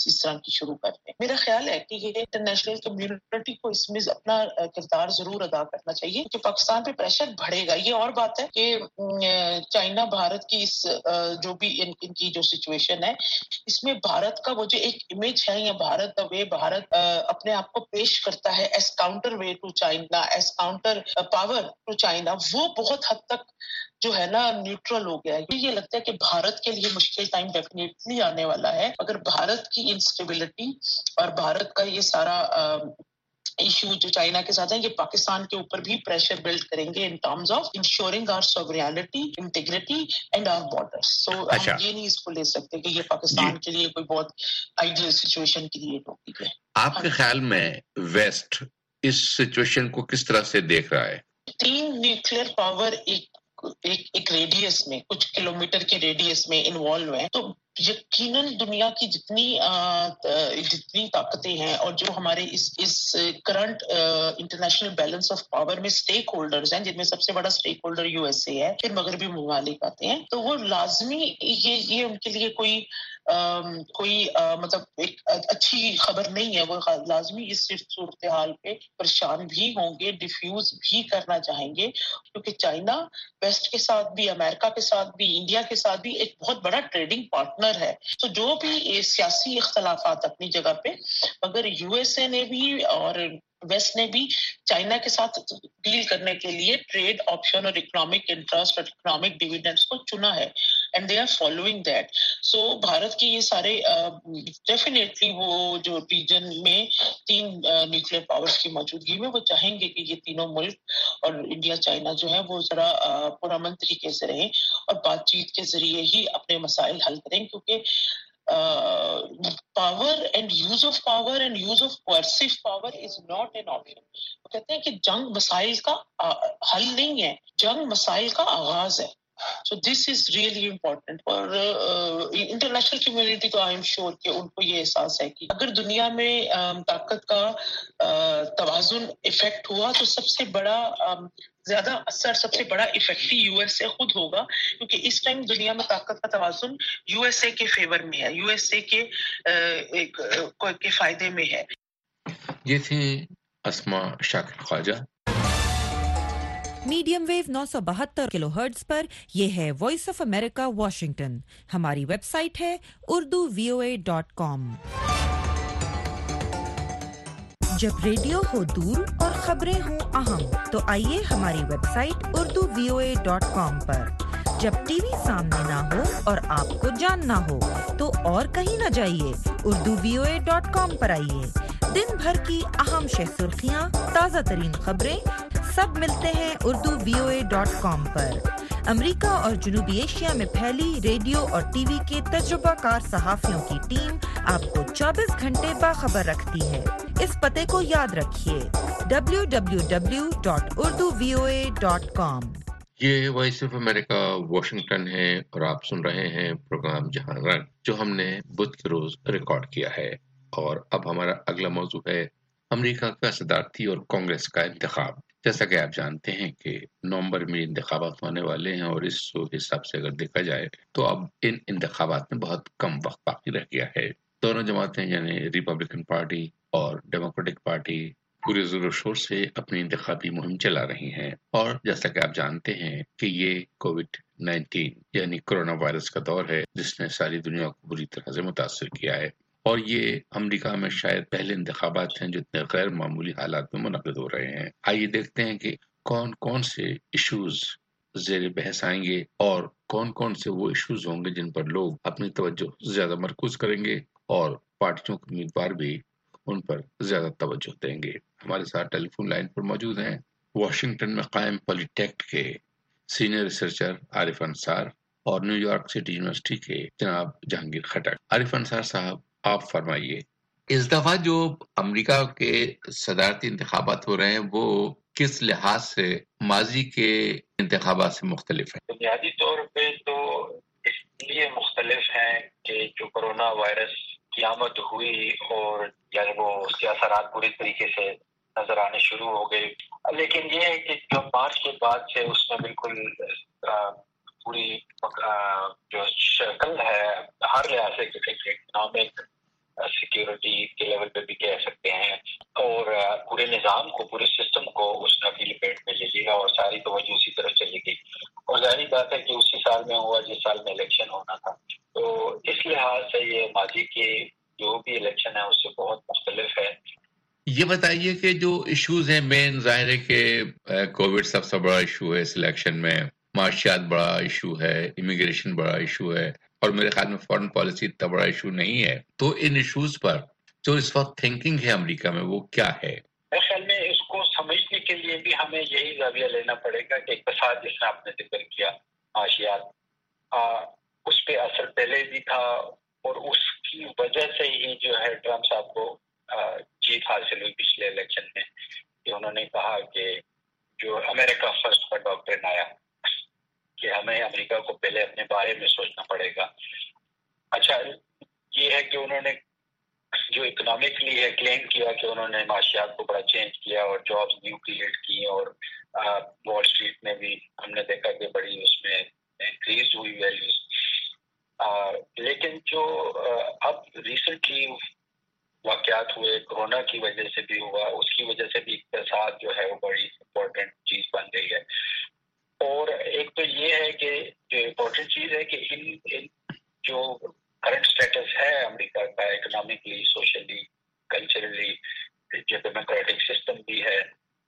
اس طرح کی شروع کر دیں. میرا خیال ہے کہ یہ انٹرنیشنل کمیونٹی کو اس میں اپنا کردار ضرور ادا کرنا چاہیے کہ پاکستان پہ پریشر بڑھے گا. یہ اور بات ہے کہ چائنا بھارت کی اس جو بھی ان, ان کی جو سچویشن ہے اس میں بھارت کا وہ جو ایک امیج ہے یا بھارت وے بھارت اپنے آپ کو پیش کرتا ہے as counter way to China, as counter power to China, وہ بہت حد تک جو ہے نا نیوٹرل ہو گیا ہے. یہ لگتا ہے کہ بھارت کے لیے مشکل ٹائم ڈیفینیٹلی آنے والا ہے اگر بھارت کی انسٹیبلٹی اور بھارت کا یہ سارا ایشو جو چائنا کے ساتھ ہیں یہ پاکستان کے اوپر بھی پریشر بلڈ کریں گے in terms of ensuring our sovereignty, integrity and our borders. So ہم یہ نہیں اس کو لے سکتے کہ یہ پاکستان کے لیے کوئی بہت آئیڈیل سچویشن کریٹ ہوگی ہے. آپ کے خیال میں ویسٹ اس سچویشن کو کس طرح سے دیکھ رہا ہے؟ تین نیوکلیئر پاور ایک ایک ایک ریڈیس میں کچھ کلومیٹر کے ریڈیس میں انوالو ہیں, تو یقیناً دنیا کی جتنی جتنی طاقتیں ہیں اور جو ہمارے اس اس current international balance of power میں اسٹیک ہولڈرز ہیں, جن میں سب سے بڑا stakeholder U S A ہے, پھر مغربی ممالک آتے ہیں, تو وہ لازمی یہ یہ ان کے لیے کوئی آم, کوئی آ, مطلب ایک اچھی خبر نہیں ہے. وہ لازمی اس صورتحال پہ پریشان بھی ہوں گے, ڈیفیوز بھی کرنا چاہیں گے, کیونکہ چائنا ویسٹ کے ساتھ بھی, امریکہ کے ساتھ بھی, انڈیا کے ساتھ بھی ایک بہت بڑا ٹریڈنگ پارٹنر ہے. تو جو بھی سیاسی اختلافات اپنی جگہ پہ, مگر یو ایس اے نے بھی اور ویسٹ نے بھی چائنا کے ساتھ ڈیل کرنے کے لیے ٹریڈ آپشن اور اکنامک انٹرسٹ اور اکنامک ڈیویڈنڈس کو چنا ہے, and they are following that. So Bharat کی یہ سارے ڈیفینیٹلی وہ جو ریجن میں تین نیوکلیئر پاورز کی موجودگی میں وہ چاہیں گے کہ یہ تینوں ملک اور انڈیا چائنا جو ہے وہ ذرا پرامن طریقے سے رہیں اور بات چیت کے ذریعے ہی اپنے مسائل حل کریں, کیونکہ power and use of power and use of coercive power is not an option. وہ کہتے ہیں کہ جنگ مسائل کا حل نہیں ہے, جنگ مسائل کا آغاز ہے. So this is really important. اور انٹرنیشنل کمیونٹی تو آئی ایم شیور کہ ان کو یہ احساس ہے کہ اگر دنیا میں طاقت کا توازن افیکٹ ہوا تو سب سے بڑا زیادہ اثر, سب سے بڑا افیکٹ یو ایس اے خود ہوگا, کیونکہ اس ٹائم دنیا میں طاقت کا توازن یو ایس اے کے فیور میں ہے, یو ایس اے کے کے فائدے میں ہے. یہ تھی اسما شاکر خواجہ. میڈیم ویو نو سو بہتر کلو ہرٹز پر یہ ہے وائس آف امریکہ واشنگٹن. ہماری ویب سائٹ ہے Urdu V O A dot کام. جب ریڈیو ہو دور اور خبریں ہوں اہم تو آئیے ہماری website Urdu V O A dot com پر. جب ٹی وی سامنے نہ ہو اور آپ کو جاننا ہو تو اور کہیں نہ جائیے, Urdu V O A dot com پر آئیے. دن بھر کی اہم شہ سرخیاں, تازہ ترین خبریں سب ملتے ہیں Urdu V O A dot com پر. امریکہ اور جنوبی ایشیا میں پھیلی ریڈیو اور ٹی وی کے تجربہ کار صحافیوں کی ٹیم آپ کو چوبیس گھنٹے باخبر رکھتی ہے. اس پتے کو یاد رکھیے, W W W dot Urdu V O A dot com. یہ وائس آف امریکہ واشنگٹن ہے اور آپ سن رہے ہیں پروگرام جہاں رنگ, جو ہم نے بدھ کے روز ریکارڈ کیا ہے. اور اب ہمارا اگلا موضوع ہے امریکہ کا صدارتی اور کانگریس کا انتخاب. جیسا کہ آپ جانتے ہیں کہ نومبر میں انتخابات ہونے والے ہیں, اور اس حساب سے اگر دیکھا جائے تو اب ان انتخابات میں بہت کم وقت باقی رہ گیا ہے. دونوں جماعتیں یعنی ریپبلکن پارٹی اور ڈیموکریٹک پارٹی پورے زور و شور سے اپنی انتخابی مہم چلا رہی ہیں. اور جیسا کہ آپ جانتے ہیں کہ یہ کووڈ نائنٹین یعنی کرونا وائرس کا دور ہے جس نے ساری دنیا کو بری طرح سے متاثر کیا ہے, اور یہ امریکہ میں شاید پہلے انتخابات ہیں جو اتنے غیر معمولی حالات میں منعقد ہو رہے ہیں. آئیے دیکھتے ہیں کہ کون کون سے ایشوز زیر بحث آئیں گے اور کون کون سے وہ ایشوز ہوں گے جن پر لوگ اپنی توجہ زیادہ مرکوز کریں گے اور پارٹیوں کے امیدوار بھی ان پر زیادہ توجہ دیں گے. ہمارے ساتھ ٹیلی فون لائن پر موجود ہیں واشنگٹن میں قائم پولی ٹیک کے سینئر ریسرچر عارف انصار اور نیو یارک سٹی یونیورسٹی کے جناب جہانگیر خٹک. عارف انصار صاحب, آپ فرمائیے, اس دفعہ جو امریکہ کے صدارتی انتخابات ہو رہے ہیں وہ کس لحاظ سے ماضی کے انتخابات سے مختلف ہیں؟ بنیادی طور پہ تو اس لیے مختلف ہیں کہ جو کرونا وائرس کی آمد ہوئی اور یعنی وہ اس کے اثرات پوری طریقے سے نظر آنے شروع ہو گئے, لیکن یہ ہے کہ جو مارچ کے بعد سے اس میں بالکل پوری جو شکل ہے ہر لحاظ سے اکنامک سیکیورٹی کے لیول پہ بھی کہہ سکتے ہیں، اور پورے نظام کو، پورے سسٹم کو اس نے اپنی لپیٹ میں لے لیا اور ساری توجہ اسی طرف چلی گئی. اور ظاہری بات ہے کہ اسی سال میں ہوا جس سال میں الیکشن ہونا تھا. تو اس لحاظ سے یہ ماضی کے جو بھی الیکشن ہے اس سے بہت مختلف ہے. یہ بتائیے کہ جو ایشوز ہیں مین، ظاہر ہے کہ کووڈ سب سے بڑا ایشو ہے اس الیکشن میں، معاشیات بڑا ایشو ہے، امیگریشن بڑا ایشو ہے، اور میرے خیال میں فارن پالیسی اتنا بڑا ایشو نہیں ہے. تو ان ایشوز پر جو اس وقت تھنکنگ ہے امریکہ میں وہ کیا ہے؟ میرے خیال میں اس کو سمجھنے کے لیے بھی ہمیں یہی زاویہ لینا پڑے گا کہ اقتصاد جس نے آپ نے ذکر کیا، معاشیات، اس پہ اثر پہلے بھی تھا، اور اس کی وجہ سے ہی جو ہے ٹرمپ صاحب کو جیت حاصل ہوئی پچھلے الیکشن میں، کہ انہوں نے کہا کہ جو امریکہ فرسٹ کا ڈاکٹرن آیا کہ ہمیں امریکہ کو پہلے اپنے بارے میں سوچنا پڑے گا. اچھا یہ ہے کہ انہوں نے جو اکنامکلی ہے کلیم کیا کہ انہوں نے معاشیات کو بڑا چینج کیا اور جابز نیو کریٹ کی، اور وال اسٹریٹ میں بھی ہم نے دیکھا کہ بڑی اس میں انکریز ہوئی ویلیوز. لیکن جو اب ریسنٹلی واقعات ہوئے، کورونا کی وجہ سے بھی ہوا، اس کی وجہ سے بھی اقتصاد جو ہے وہ بڑی امپورٹنٹ چیز بن گئی ہے. اور ایک تو یہ ہے کہ جو امپورٹنٹ چیز ہے کہ ان, ان جو کرنٹ اسٹیٹس ہے امریکہ کا، اکنامکلی، سوشلی، کلچرلی، جو ڈیموکریٹک سسٹم بھی ہے،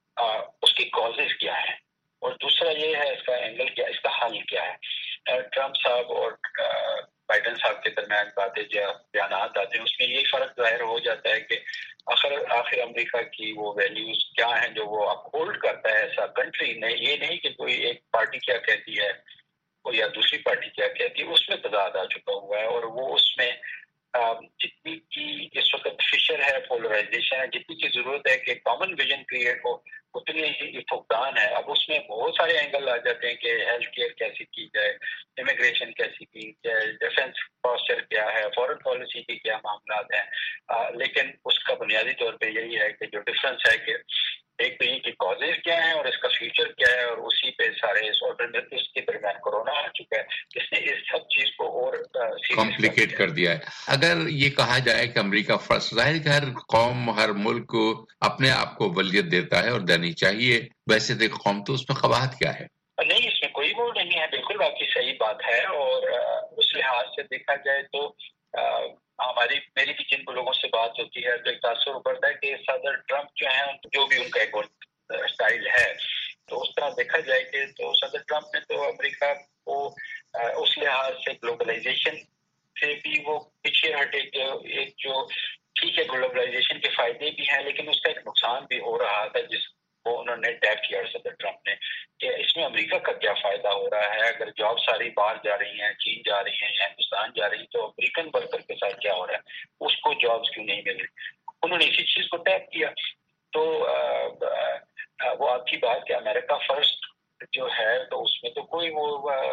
اس کی کازز کیا ہے، اور دوسرا یہ ہے اس کا اینگل کیا، اس کا حل کیا ہے. ٹرمپ صاحب اور بائیڈن صاحب کے درمیان باتیں جو بیانات آتے ہیں اس میں یہ فرق ظاہر ہو جاتا ہے کہ آخر آخر امریکہ کی وہ ویلیوز کیا ہیں جو وہ اپ ہولڈ کرتا ہے ایسا کنٹری. نہیں، یہ نہیں کہ کوئی ایک پارٹی کیا کہتی ہے یا دوسری پارٹی کیا کہتی ہے، اس میں تضاد آ چکا ہوا ہے. اور وہ اس میں جتنی کی اس وقت فشر ہے، پولرائزیشن ہے، جتنی کی ضرورت ہے کہ کامن ویژن کریٹ ہو، اتنی ہی فقدان ہے. اب اس میں بہت سارے اینگل آ جاتے ہیں کہ ہیلتھ کیئر کیسی کی جائے، امیگریشن کیسی کی جائے، ڈیفینس پاسچر کیا ہے، فارن پالیسی کی کیا معاملات ہیں. لیکن اس کا بنیادی طور پہ یہی ہے کہ جو ڈفرینس ہے کہ ایک تو یہ کہ کازز کیا ہے اور اس کا فیوچر کیا ہے، اور اسی پہ سارے اس کے درمیان کورونا آ چکا ہے جس نے اس سب چیز کو اور کمپلیکیٹ کر دیا ہے. اگر یہ کہا جائے کہ امریکہ فرسٹ، ظاہر کہ ہر قوم، ہر ملک اپنے آپ کو اولویت دیتا ہے اور دینی چاہیے، ویسے دیکھ قوم تو اس میں قباحت کیا ہے؟ نہیں، اس میں کوئی وہ نہیں ہے، بالکل باقی صحیح بات ہے. اور اس لحاظ سے دیکھا جائے تو ہماری میری بھی جن لوگوں سے بات ہوتی ہے تو ایک تاثر ابھرتا ہے کہ صدر ٹرمپ جو ہیں، جو بھی ان کا ایک اسٹائل ہے، تو اس طرح دیکھا جائے کہ تو صدر ٹرمپ نے تو امریکہ کو اس لحاظ سے گلوبلائزیشن سے بھی وہ پیچھے ہٹے. ایک جو ٹھیک ہے گلوبلائزیشن کے فائدے بھی ہیں لیکن اس کا ایک نقصان بھی ہو رہا تھا جس کو انہوں نے ٹیپ کیا صدر ٹرمپ نے، کہ اس میں امریکہ کا کیا فائدہ ہو رہا ہے. اگر جاب ساری باہر جا رہی ہیں، چین جا رہی ہیں یا ہندوستان جا رہی ہیں، تو امریکن ورکر کے ساتھ کیا ہو رہا ہے، اس کو جابز کیوں نہیں مل رہی. انہوں نے اسی چیز کو ٹیپ کیا. تو وہ آپ کی بات کہ امریکہ فرسٹ جو ہے تو اس میں تو کوئی وہ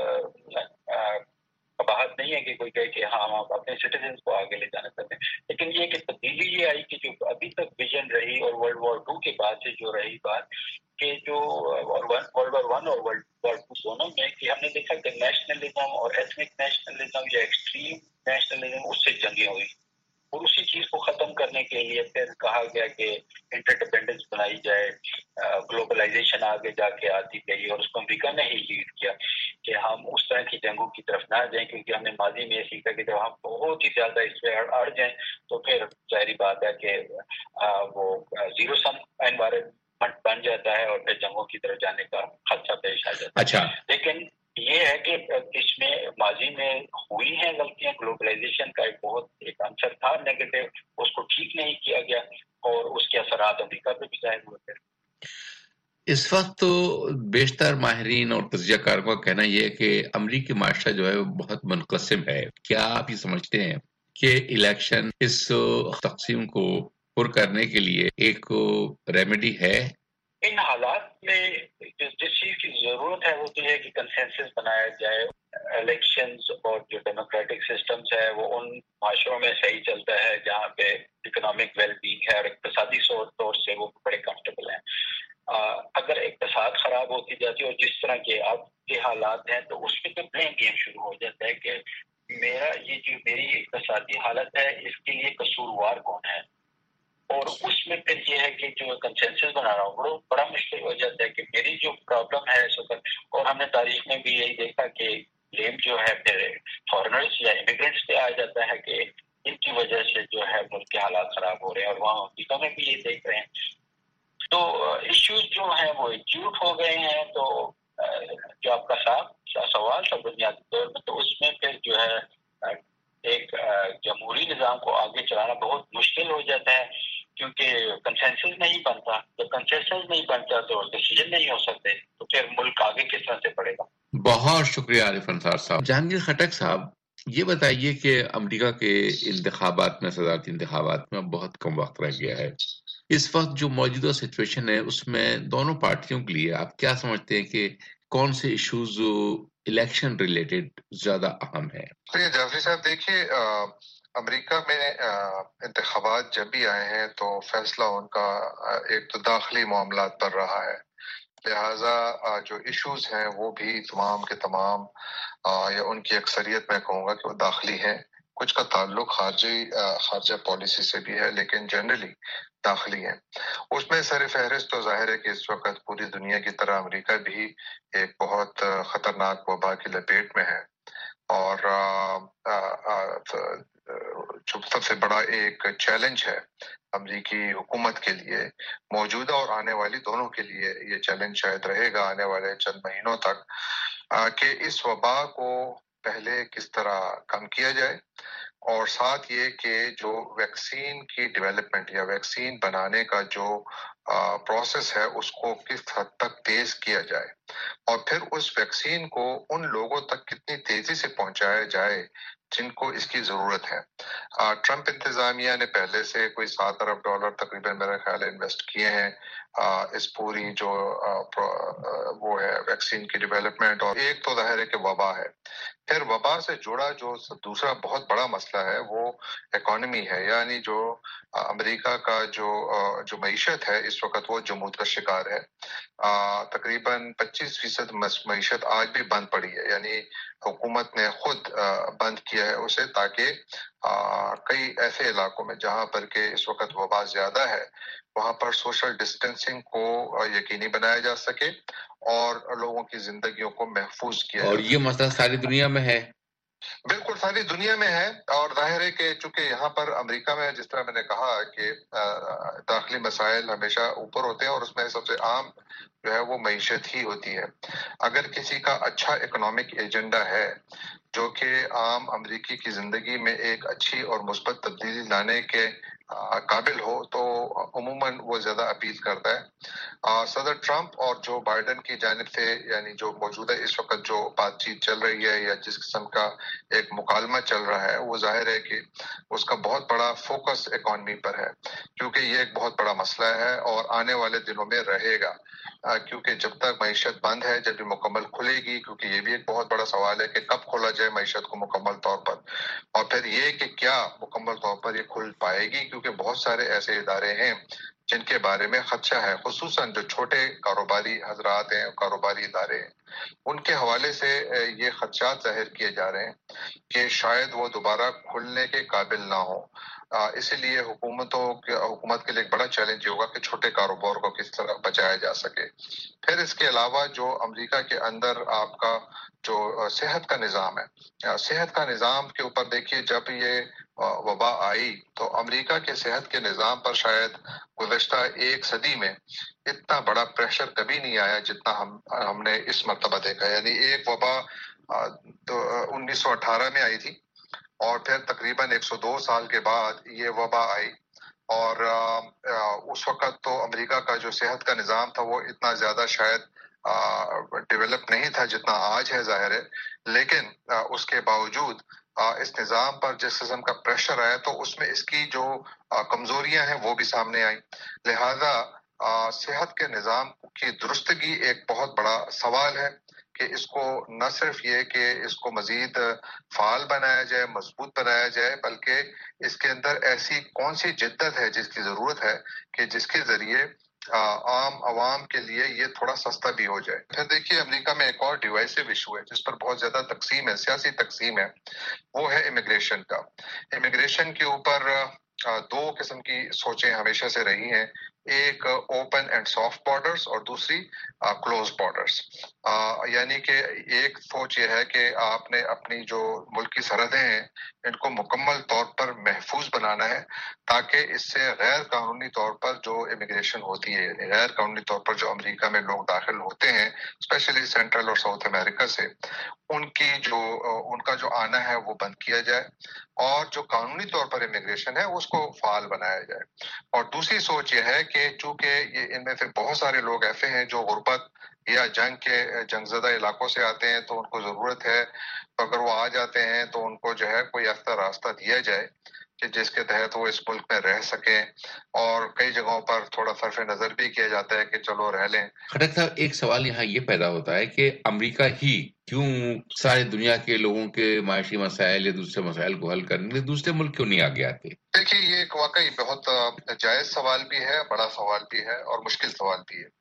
بات نہیں ہے کہ کوئی کہے کہ ہاں ہم اپنے سٹیزنز کو آگے لے جانا چاہتے ہیں. لیکن یہ کہ تبدیلی یہ آئی کہ جو ابھی تک ویژن رہی اور ورلڈ وار ٹو کے بعد سے جو رہی بات کہ جو ورلڈ وار ون اور ورلڈ وار ٹو دونوں میں کہ ہم نے دیکھا کہ نیشنلزم اور ایتھنک نیشنلزم یا ایکسٹریم نیشنلزم اس سے جنگیں ہوئی، اور اسی چیز کو ختم کرنے کے لیے پھر کہا گیا کہ انٹرڈیپینڈنس بنائی جائے. گلوبلائزیشن آگے جا کے آتی گئی اور اس کو امریکہ نے ہی لیڈ کیا کہ ہم اس طرح کی جنگوں کی طرف نہ جائیں، کیونکہ ہم نے ماضی میں یہ سیکھا کہ جب ہم بہت ہی زیادہ اس پہ اڑ جائیں تو پھر ظاہری بات ہے کہ وہ زیرو سم انوائرمنٹ بن جاتا ہے اور پھر جنگوں کی طرف جانے کا خدشہ پیش آ جاتا ہے. اچھا، لیکن یہ ہے کہ اس میں ماضی میں ہوئی ہیں غلطیاں، گلوبلائزیشن کا ایک بہت ایک عنصر تھا نیگیٹو، اس کو ٹھیک نہیں کیا گیا اور اس کے اثرات امریکہ پہ بھی ظاہر ہوئے. اس وقت تو بیشتر ماہرین اور تجزیہ کاروں کا کہنا یہ ہے کہ امریکی معاشرہ جو ہے وہ بہت منقسم ہے. کیا آپ یہ سمجھتے ہیں کہ الیکشن اس تقسیم کو پر کرنے کے لیے ایک ریمیڈی ہے؟ ان حالات میں جس چیز کی ضرورت ہے وہ تو یہ کہ کنسنسس بنایا جائے. الیکشنز اور جو ڈیموکریٹک سسٹمز ہے وہ ان معاشروں میں صحیح چلتا ہے جہاں پہ اکنامک ویل بینگ ہے اور اقتصادی طور سے وہ بڑے کمفرٹیبل ہیں. اگر اقتصاد خراب ہوتی جاتی ہے اور جس طرح کے اب کے حالات ہیں تو اس میں تو بلیم گیم شروع ہو جاتا ہے کہ میرا یہ جو میری اقتصادی حالت ہے اس کے لیے قصوروار کون ہے، اور اس میں پھر یہ ہے کہ جو کنسنسس بنا رہا ہوں وہ بڑا مشکل ہو جاتا ہے کہ میری جو پرابلم ہے اس وقت، اور ہم نے تاریخ میں بھی یہی دیکھا کہ بلیم جو ہے پھر فارنرز یا امیگرینٹس پہ آ جاتا ہے کہ ان کی وجہ سے جو ہے ملک کے حالات خراب ہو رہے ہیں، اور وہاں امریکہ میں بھی یہ دیکھ رہے ہیں. تو ایشوز جو ہیں وہ ایکیوٹ ہو گئے ہیں. تو جو آپ کا صاحب سوال تھا بنیادی طور پر، تو اس میں پھر جو ہے ایک جمہوری نظام کو آگے چلانا بہت مشکل ہو جاتا ہے، کیونکہ کنسنسس نہیں بنتا. جب کنسنسس نہیں بنتا تو ڈیسیجن نہیں ہو سکتے، تو پھر ملک آگے کس طرح سے پڑے گا. بہت شکریہ عارف انصار صاحب. جہانگیر خٹک صاحب، یہ بتائیے کہ امریکہ کے انتخابات میں، صدارتی انتخابات میں بہت کم وقت رہ گیا ہے. اس وقت جو موجودہ سچویشن ہے اس میں دونوں پارٹیوں کے لیے آپ کیا سمجھتے ہیں کہ کون سے ایشوز الیکشن ریلیٹڈ زیادہ اہم ہے؟ جعفری صاحب دیکھیے، امریکہ میں انتخابات جب بھی آئے ہیں تو فیصلہ ان کا ایک تو داخلی معاملات پر رہا ہے، لہٰذا جو ایشوز ہیں وہ بھی تمام کے تمام یا ان کی اکثریت میں کہوں گا کہ وہ داخلی ہیں. کچھ کا تعلق خارجی خارجہ پالیسی سے بھی ہے، لیکن جنرلی داخلی ہیں. اس میں سر فہرست تو ظاہر ہے کہ اس وقت پوری دنیا کی طرح امریکہ بھی ایک بہت خطرناک وبا کی لپیٹ میں ہے، اور جو سب سے بڑا ایک چیلنج ہے امریکی حکومت کے لیے موجودہ اور آنے والی دونوں کے لیے، یہ چیلنج شاید رہے گا آنے والے چند مہینوں تک، کہ اس وبا کو پہلے کس طرح کم کیا جائے، اور ساتھ یہ کہ جو ویکسین کی ڈیولپمنٹ یا ویکسین بنانے کا جو پروسیس ہے اس کو کس حد تک تیز کیا جائے، اور پھر اس ویکسین کو ان لوگوں تک کتنی تیزی سے پہنچایا جائے جن کو اس کی ضرورت ہے. ٹرمپ انتظامیہ نے پہلے سے کوئی سات ارب ڈالر تقریباً میرا خیال ہے انویسٹ کیے ہیں اس پوری جو وہ ہے ویکسین کی ڈیولپمنٹ. اور ایک تو ظاہر ہے کہ وبا ہے، پھر وبا سے جڑا جو دوسرا بہت بڑا مسئلہ ہے وہ اکانومی ہے، یعنی جو امریکہ کا جو جو معیشت ہے اس وقت وہ جمود کا شکار ہے. تقریباً پچیس فیصد معیشت آج بھی بند پڑی ہے، یعنی حکومت نے خود بند کیا ہے اسے تاکہ کئی ایسے علاقوں میں جہاں پر کہ اس وقت وبا زیادہ ہے وہاں پر سوشل ڈسٹینسنگ کو یقینی بنایا جا سکے اور لوگوں کی زندگیوں کو محفوظ کیا جائے. اور یہ مسئلہ ساری دنیا میں ہے، بالکل ساری دنیا میں ہے. اور ظاہر ہے کہ چونکہ یہاں پر امریکہ میں جس طرح میں نے کہا کہ داخلی مسائل ہمیشہ اوپر ہوتے ہیں، اور اس میں سب سے عام جو ہے وہ معیشت ہی ہوتی ہے. اگر کسی کا اچھا اکنامک ایجنڈا ہے جو کہ عام امریکی کی زندگی میں ایک اچھی اور مثبت تبدیلی لانے کے قابل ہو تو عموماً وہ زیادہ اپیل کرتا ہے. صدر ٹرمپ اور جو بائیڈن کی جانب سے یعنی جو موجودہ اس وقت جو بات چیت چل رہی ہے یا جس قسم کا ایک مکالمہ چل رہا ہے وہ ظاہر ہے کہ اس کا بہت بڑا فوکس اکانومی پر ہے، کیونکہ یہ ایک بہت بڑا مسئلہ ہے اور آنے والے دنوں میں رہے گا، کیونکہ جب تک معیشت بند ہے جب بھی مکمل کھلے گی، کیونکہ یہ بھی ایک بہت بڑا سوال ہے کہ کب کھولا جائے معیشت کو مکمل طور پر، اور پھر یہ کہ کیا مکمل طور پر یہ کھل پائے گی، کیونکہ بہت سارے ایسے ادارے ہیں جن کے بارے میں خدشہ ہے، خصوصاً جو چھوٹے کاروباری حضرات ہیں، کاروباری ادارے ہیں، ان کے حوالے سے یہ خدشات ظاہر کیے جا رہے ہیں کہ شاید وہ دوبارہ کھلنے کے قابل نہ ہو. اسی لیے حکومتوں حکومت کے لیے ایک بڑا چیلنج ہوگا کہ چھوٹے کاروبار کو کس طرح بچایا جا سکے. پھر اس کے علاوہ جو امریکہ کے اندر آپ کا جو صحت کا نظام ہے، صحت کا نظام کے اوپر دیکھیے جب یہ وبا آئی تو امریکہ کے صحت کے نظام پر شاید گزشتہ ایک صدی میں اتنا بڑا پریشر کبھی نہیں آیا جتنا ہم ہم نے اس مرتبہ دیکھا. یعنی ایک وبا انیس سو اٹھارہ میں آئی تھی اور پھر تقریباً ایک سو دو سال کے بعد یہ وبا آئی، اور اس وقت تو امریکہ کا جو صحت کا نظام تھا وہ اتنا زیادہ شاید ڈیولپ نہیں تھا جتنا آج ہے ظاہر ہے، لیکن اس کے باوجود اس نظام پر جس قسم کا پریشر آیا تو اس میں اس کی جو کمزوریاں ہیں وہ بھی سامنے آئیں. لہذا صحت کے نظام کی درستگی ایک بہت بڑا سوال ہے کہ اس کو نہ صرف یہ کہ اس کو مزید فعال بنایا جائے، مضبوط بنایا جائے، بلکہ اس کے اندر ایسی کون سی جدت ہے جس کی ضرورت ہے کہ جس کے ذریعے عام عوام کے لیے یہ تھوڑا سستا بھی ہو جائے. پھر دیکھیے امریکہ میں ایک اور ڈیوائسو ایشو ہے جس پر بہت زیادہ تقسیم ہے, سیاسی تقسیم ہے, وہ ہے امیگریشن کا. امیگریشن کے اوپر دو قسم کی سوچیں ہمیشہ سے رہی ہیں, ایک اوپن اینڈ سافٹ بارڈرز اور دوسری کلوز بارڈرز. یعنی کہ ایک سوچ یہ ہے کہ آپ نے اپنی جو ملکی سرحدیں ہیں ان کو مکمل طور پر محفوظ بنانا ہے تاکہ اس سے غیر قانونی طور پر جو امیگریشن ہوتی ہے, یعنی غیر قانونی طور پر جو امریکہ میں لوگ داخل ہوتے ہیں اسپیشلی سینٹرل اور ساؤتھ امریکہ سے, ان کی جو ان کا جو آنا ہے وہ بند کیا جائے اور جو قانونی طور پر امیگریشن ہے اس کو فعال بنایا جائے. اور دوسری سوچ یہ ہے کہ چونکہ یہ ان میں سے بہت سارے لوگ ایسے ہیں جو غربت یا جنگ کے جنگ زدہ علاقوں سے آتے ہیں تو ان کو ضرورت ہے, تو اگر وہ آ جاتے ہیں تو ان کو جو ہے کوئی ایسا راستہ دیا جائے کہ جس کے تحت وہ اس ملک میں رہ سکیں, اور کئی جگہوں پر تھوڑا صرف نظر بھی کیا جاتا ہے کہ چلو رہ لیں. خٹک صاحب, ایک سوال یہاں یہ پیدا ہوتا ہے کہ امریکہ ہی کیوں سارے دنیا کے لوگوں کے معاشی مسائل یا دوسرے مسائل کو حل کرنے کے دوسرے ملک کیوں نہیں آگے آتے؟ دیکھیے یہ ایک واقعی بہت جائز سوال بھی ہے, بڑا سوال بھی ہے اور مشکل سوال بھی ہے.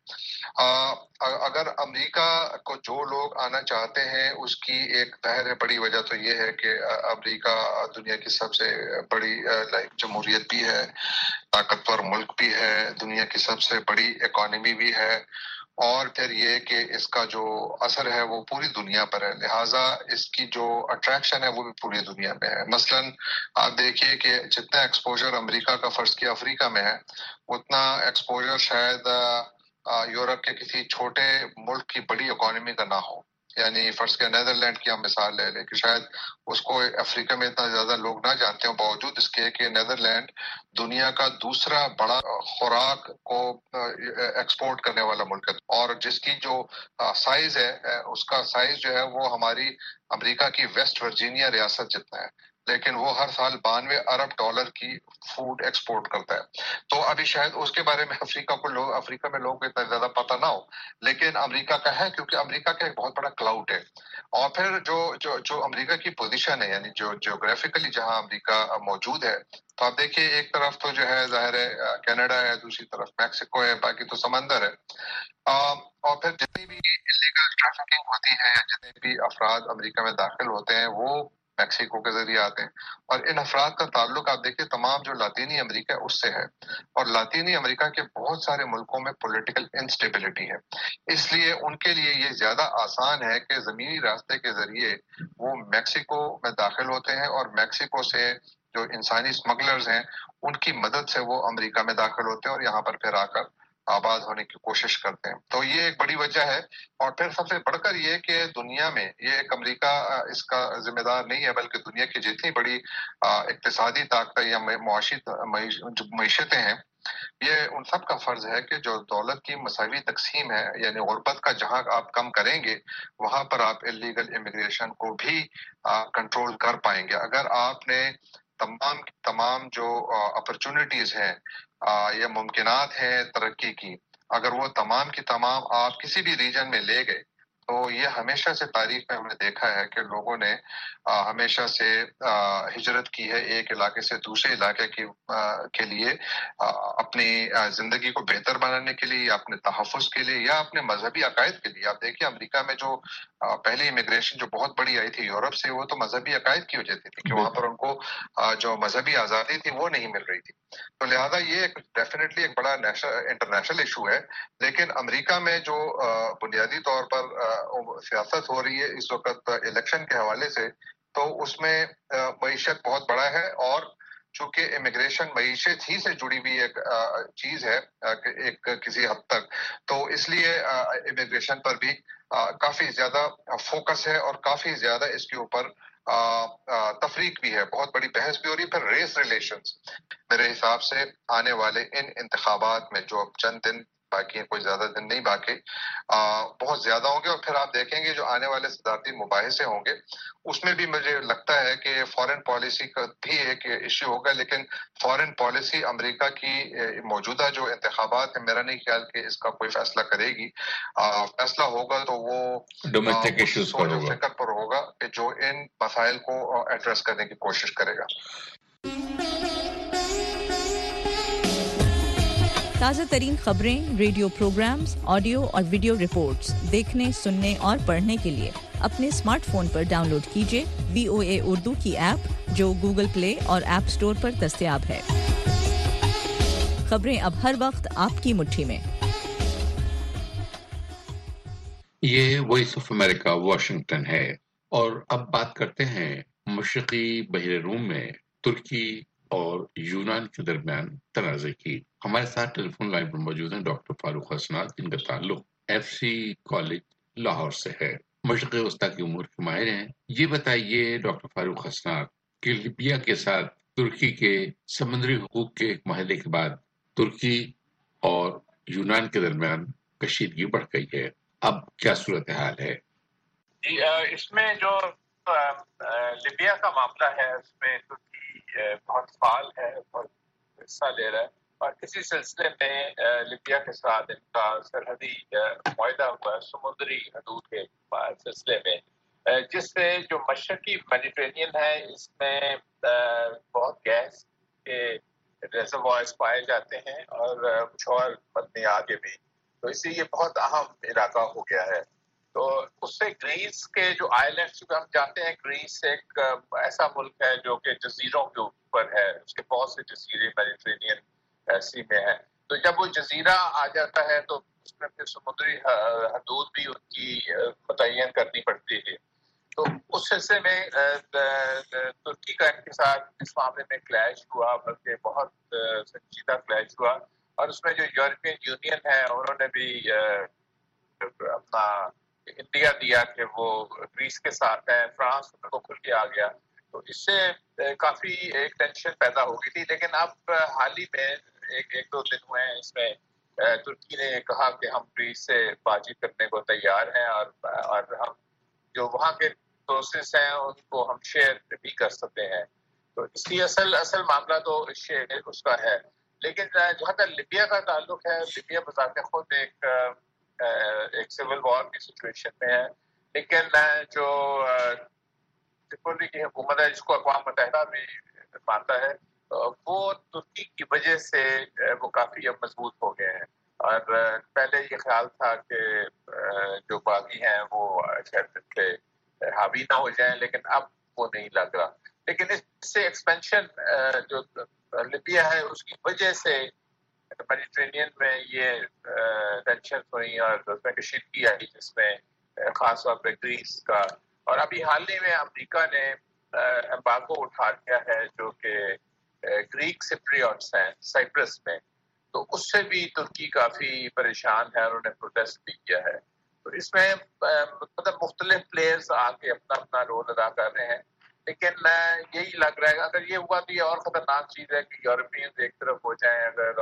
اگر امریکہ کو جو لوگ آنا چاہتے ہیں اس کی ایک ظاہر بڑی وجہ تو یہ ہے کہ امریکہ دنیا کی سب سے بڑی جمہوریت بھی ہے, طاقتور ملک بھی ہے, دنیا کی سب سے بڑی اکانومی بھی ہے, اور پھر یہ کہ اس کا جو اثر ہے وہ پوری دنیا پر ہے, لہٰذا اس کی جو اٹریکشن ہے وہ بھی پوری دنیا میں ہے. مثلاً آپ دیکھیے کہ جتنا ایکسپوجر امریکہ کا فرض کیا افریقہ میں ہے اتنا ایکسپوجر شاید یورپ کے کسی چھوٹے ملک کی بڑی اکانومی کا نہ ہو. یعنی فرض کے نیدرلینڈ کی ہم مثال لے لیں کہ شاید اس کو افریقہ میں اتنا زیادہ لوگ نہ جانتے ہوں, باوجود اس کے کہ نیدرلینڈ دنیا کا دوسرا بڑا خوراک کو ایکسپورٹ کرنے والا ملک ہے, اور جس کی جو سائز ہے اس کا سائز جو ہے وہ ہماری امریکہ کی ویسٹ ورجینیا ریاست جتنا ہے, لیکن وہ ہر سال بانوے ارب ڈالر کی فوڈ ایکسپورٹ کرتا ہے. تو ابھی شاید اس کے بارے میں افریقہ کو لوگ افریقہ میں لوگوں کو اتنا زیادہ پتہ نہ ہو, لیکن امریکہ کا ہے کیونکہ امریکہ کا ایک بہت بڑا کلاؤڈ ہے. اور پھر جو جو جو امریکہ کی پوزیشن ہے, یعنی جو جیوگرافیکلی جہاں امریکہ موجود ہے, تو آپ دیکھیے ایک طرف تو جو ہے ظاہر ہے کینیڈا ہے, دوسری طرف میکسیکو ہے, باقی تو سمندر ہے. اور پھر جتنی بھی انلیگل ٹریفکنگ ہوتی ہے یا جتنے بھی افراد امریکہ میں داخل ہوتے ہیں وہ میکسیکو کے ذریعے آتے ہیں, اور ان افراد کا تعلق آپ دیکھیں تمام جو لاطینی امریکہ ہے اس سے ہے, اور لاطینی امریکہ کے بہت سارے ملکوں میں پولیٹیکل انسٹیبلٹی ہے. اس لیے ان کے لیے یہ زیادہ آسان ہے کہ زمینی راستے کے ذریعے وہ میکسیکو میں داخل ہوتے ہیں, اور میکسیکو سے جو انسانی اسمگلرز ہیں ان کی مدد سے وہ امریکہ میں داخل ہوتے ہیں اور یہاں پر پھر آ کر آباد ہونے کی کوشش کرتے ہیں. تو یہ ایک بڑی وجہ ہے. اور پھر سب سے بڑھ کر یہ کہ دنیا میں یہ ایک امریکہ اس کا ذمہ دار نہیں ہے, بلکہ دنیا کی جتنی بڑی اقتصادی طاقتیں یا معاشی معیشتیں ہیں, یہ ان سب کا فرض ہے کہ جو دولت کی مساوی تقسیم ہے, یعنی غربت کا جہاں آپ کم کریں گے وہاں پر آپ الیگل امیگریشن کو بھی کنٹرول کر پائیں گے. اگر آپ نے تمام تمام جو اپرچونٹیز ہیں یا ممکنات ہیں ترقی کی, اگر وہ تمام کی تمام آپ کسی بھی ریجن میں لے گئے, تو یہ ہمیشہ سے تاریخ میں ہم نے دیکھا ہے کہ لوگوں نے ہمیشہ سے ہجرت کی ہے ایک علاقے سے دوسرے علاقے کی کے لیے, اپنی زندگی کو بہتر بنانے کے لیے, اپنے تحفظ کے لیے یا اپنے مذہبی عقائد کے لیے. آپ دیکھیے امریکہ میں جو پہلی امیگریشن جو بہت بڑی آئی تھی یورپ سے, وہ تو مذہبی عقائد کی وجہ تھی کہ وہاں پر ان کو جو مذہبی آزادی تھی وہ نہیں مل رہی تھی. تو لہذا یہ ایک ڈیفینیٹلی ایک بڑا انٹرنیشنل ایشو ہے. لیکن امریکہ میں جو بنیادی طور پر سیاست ہو رہی ہے اس وقت الیکشن کے حوالے سے, تو اس میں معیشت بہت بڑا ہے, اور چونکہ امیگریشن معیشت ہی سے جڑی ہوئی ایک چیز ہے ایک کسی حد تک, تو اس لیے امیگریشن پر بھی کافی زیادہ فوکس ہے اور کافی زیادہ اس کے اوپر تفریق بھی ہے, بہت بڑی بحث بھی ہو رہی ہے. پھر ریس ریلیشنز میرے حساب سے آنے والے ان انتخابات میں جو اب چند دن باقی ہیں, کوئی زیادہ دن نہیں باقی, بہت زیادہ ہوں گے. اور پھر آپ دیکھیں گے جو آنے والے صدارتی مباحثے ہوں گے اس میں بھی مجھے لگتا ہے کہ فارن پالیسی کا بھی ایک ایشو ہوگا, لیکن فارن پالیسی امریکہ کی موجودہ جو انتخابات ہیں میرا نہیں خیال کہ اس کا کوئی فیصلہ کرے گی. فیصلہ ہوگا تو وہ ڈومیسٹک ایشوز پر ہوگا, فکر پر ہوگا کہ جو ان مسائل کو ایڈریس کرنے کی کوشش کرے گا. ताज़ा तरीन खबरें, रेडियो प्रोग्राम्स, ऑडियो और वीडियो रिपोर्ट्स देखने, सुनने और पढ़ने के लिए अपने स्मार्टफोन पर डाउनलोड कीजिए वीओए उर्दू की ऐप, जो गूगल प्ले और ऐप स्टोर पर दस्तयाब है। खबरें अब हर वक्त आपकी मुट्ठी में। ये वॉइस ऑफ अमेरिका वाशिंगटन है और अब बात करते हैं मशरकी बहरे रूम में तुर्की और यूनान के दरमियान तनाज़े की। हमारे साथ टेलीफोन लाइन पर मौजूद हैं डॉक्टर फारूक हसनात, जिनका ताल्लुक एफसी कॉलेज लाहौर से है। मशरक़ वस्ता की उमूर के माहिर हैं। ये बताइए डॉक्टर फारूक हसनात कि लीबिया के साथ तुर्की के समुद्री हुकूक के एक माहले के बाद तुर्की और यूनान के दरमियान कशीदगी बढ़ गई है। अब क्या सूरत हाल है? जी, इसमें जो लीबिया का मामला है उसमें तुर्की बहुत फाल है, बहुत हिस्सा ले रहा है और इसी सिलसिले में लीबिया के साथ इनका सरहदी मुआहदा हुआ है समुद्री हदूद के सिलसिले में, जिससे जो मशरकी मेडिटेरेनियन है इसमें बहुत गैस के रिजर्वॉयर्स पाए जाते हैं और कुछ और मदनियात भी, तो इसलिए ये बहुत अहम इलाका हो गया है। तो उससे ग्रीस के जो आइलैंड्स, जो हम जानते हैं ग्रीस एक ऐसा मुल्क है जो कि जजीरों के ऊपर है, उसके बहुत से जजीरे मेडिटेरेनियन सी में है। तो जब वो जजीरा आ जाता है तो उसमें फिर समुद्री हदूद भी उनकी मुतय्यन करनी पड़ती है। तो उस हिस्से में तुर्की का इनके साथ इस मामले में क्लैश हुआ, बल्कि बहुत संजीदा क्लैश हुआ और उसमें जो यूरोपियन यूनियन है उन्होंने भी अपना इंडिया दिया कि वो ग्रीस के साथ है, फ्रांस को खुल के आ गया, तो इससे काफी एक टेंशन पैदा हो गई थी। लेकिन अब हाल ही में एक एक दो दिन हुए हैं इसमें तुर्की ने कहा कि हम ग्रीस से बातचीत करने को तैयार हैं और और हम जो वहाँ के सोर्सेस हैं उनको हम शेयर भी कर सकते हैं। तो इसकी असल असल मामला तो शेयर उसका है। लेकिन जहाँ तक लिबिया का ताल्लुक है, लिबिया बताते खुद एक एक सिविल वॉर की सिचुएशन में है, लेकिन जो त्रिपोली की हुकूमत है जिसको अक़वाम मुत्तहिदा भी मानता है, वो तुर्की की वजह से वो काफी अब मजबूत हो गए हैं। और पहले ये ख्याल था कि जो बागी हैं वो शायद पे हावी ना हो जाएं, लेकिन अब वो नहीं लग रहा। लेकिन इससे एक्सपेंशन जो लिबिया है उसकी वजह से मेडिटेरेनियन में ये टेंशन हुई और उसमें कशीदगी आई, जिसमें खास तौर पर ग्रीस का, और अभी हाल ही में अमेरिका ने एम्बार्गो उठा दिया है जो कि ग्रीक सिप्रियट्स हैं साइप्रस में, तो उससे भी तुर्की काफी परेशान है और उन्होंने प्रोटेस्ट भी किया है। तो इसमें मतलब मुख्तलिफ प्लेयर्स आके अपना अपना रोल अदा कर रहे हैं, लेकिन यही लग रहा है अगर ये हुआ तो ये और खतरनाक चीज है कि यूरोपियंस एक तरफ हो जाएं अगर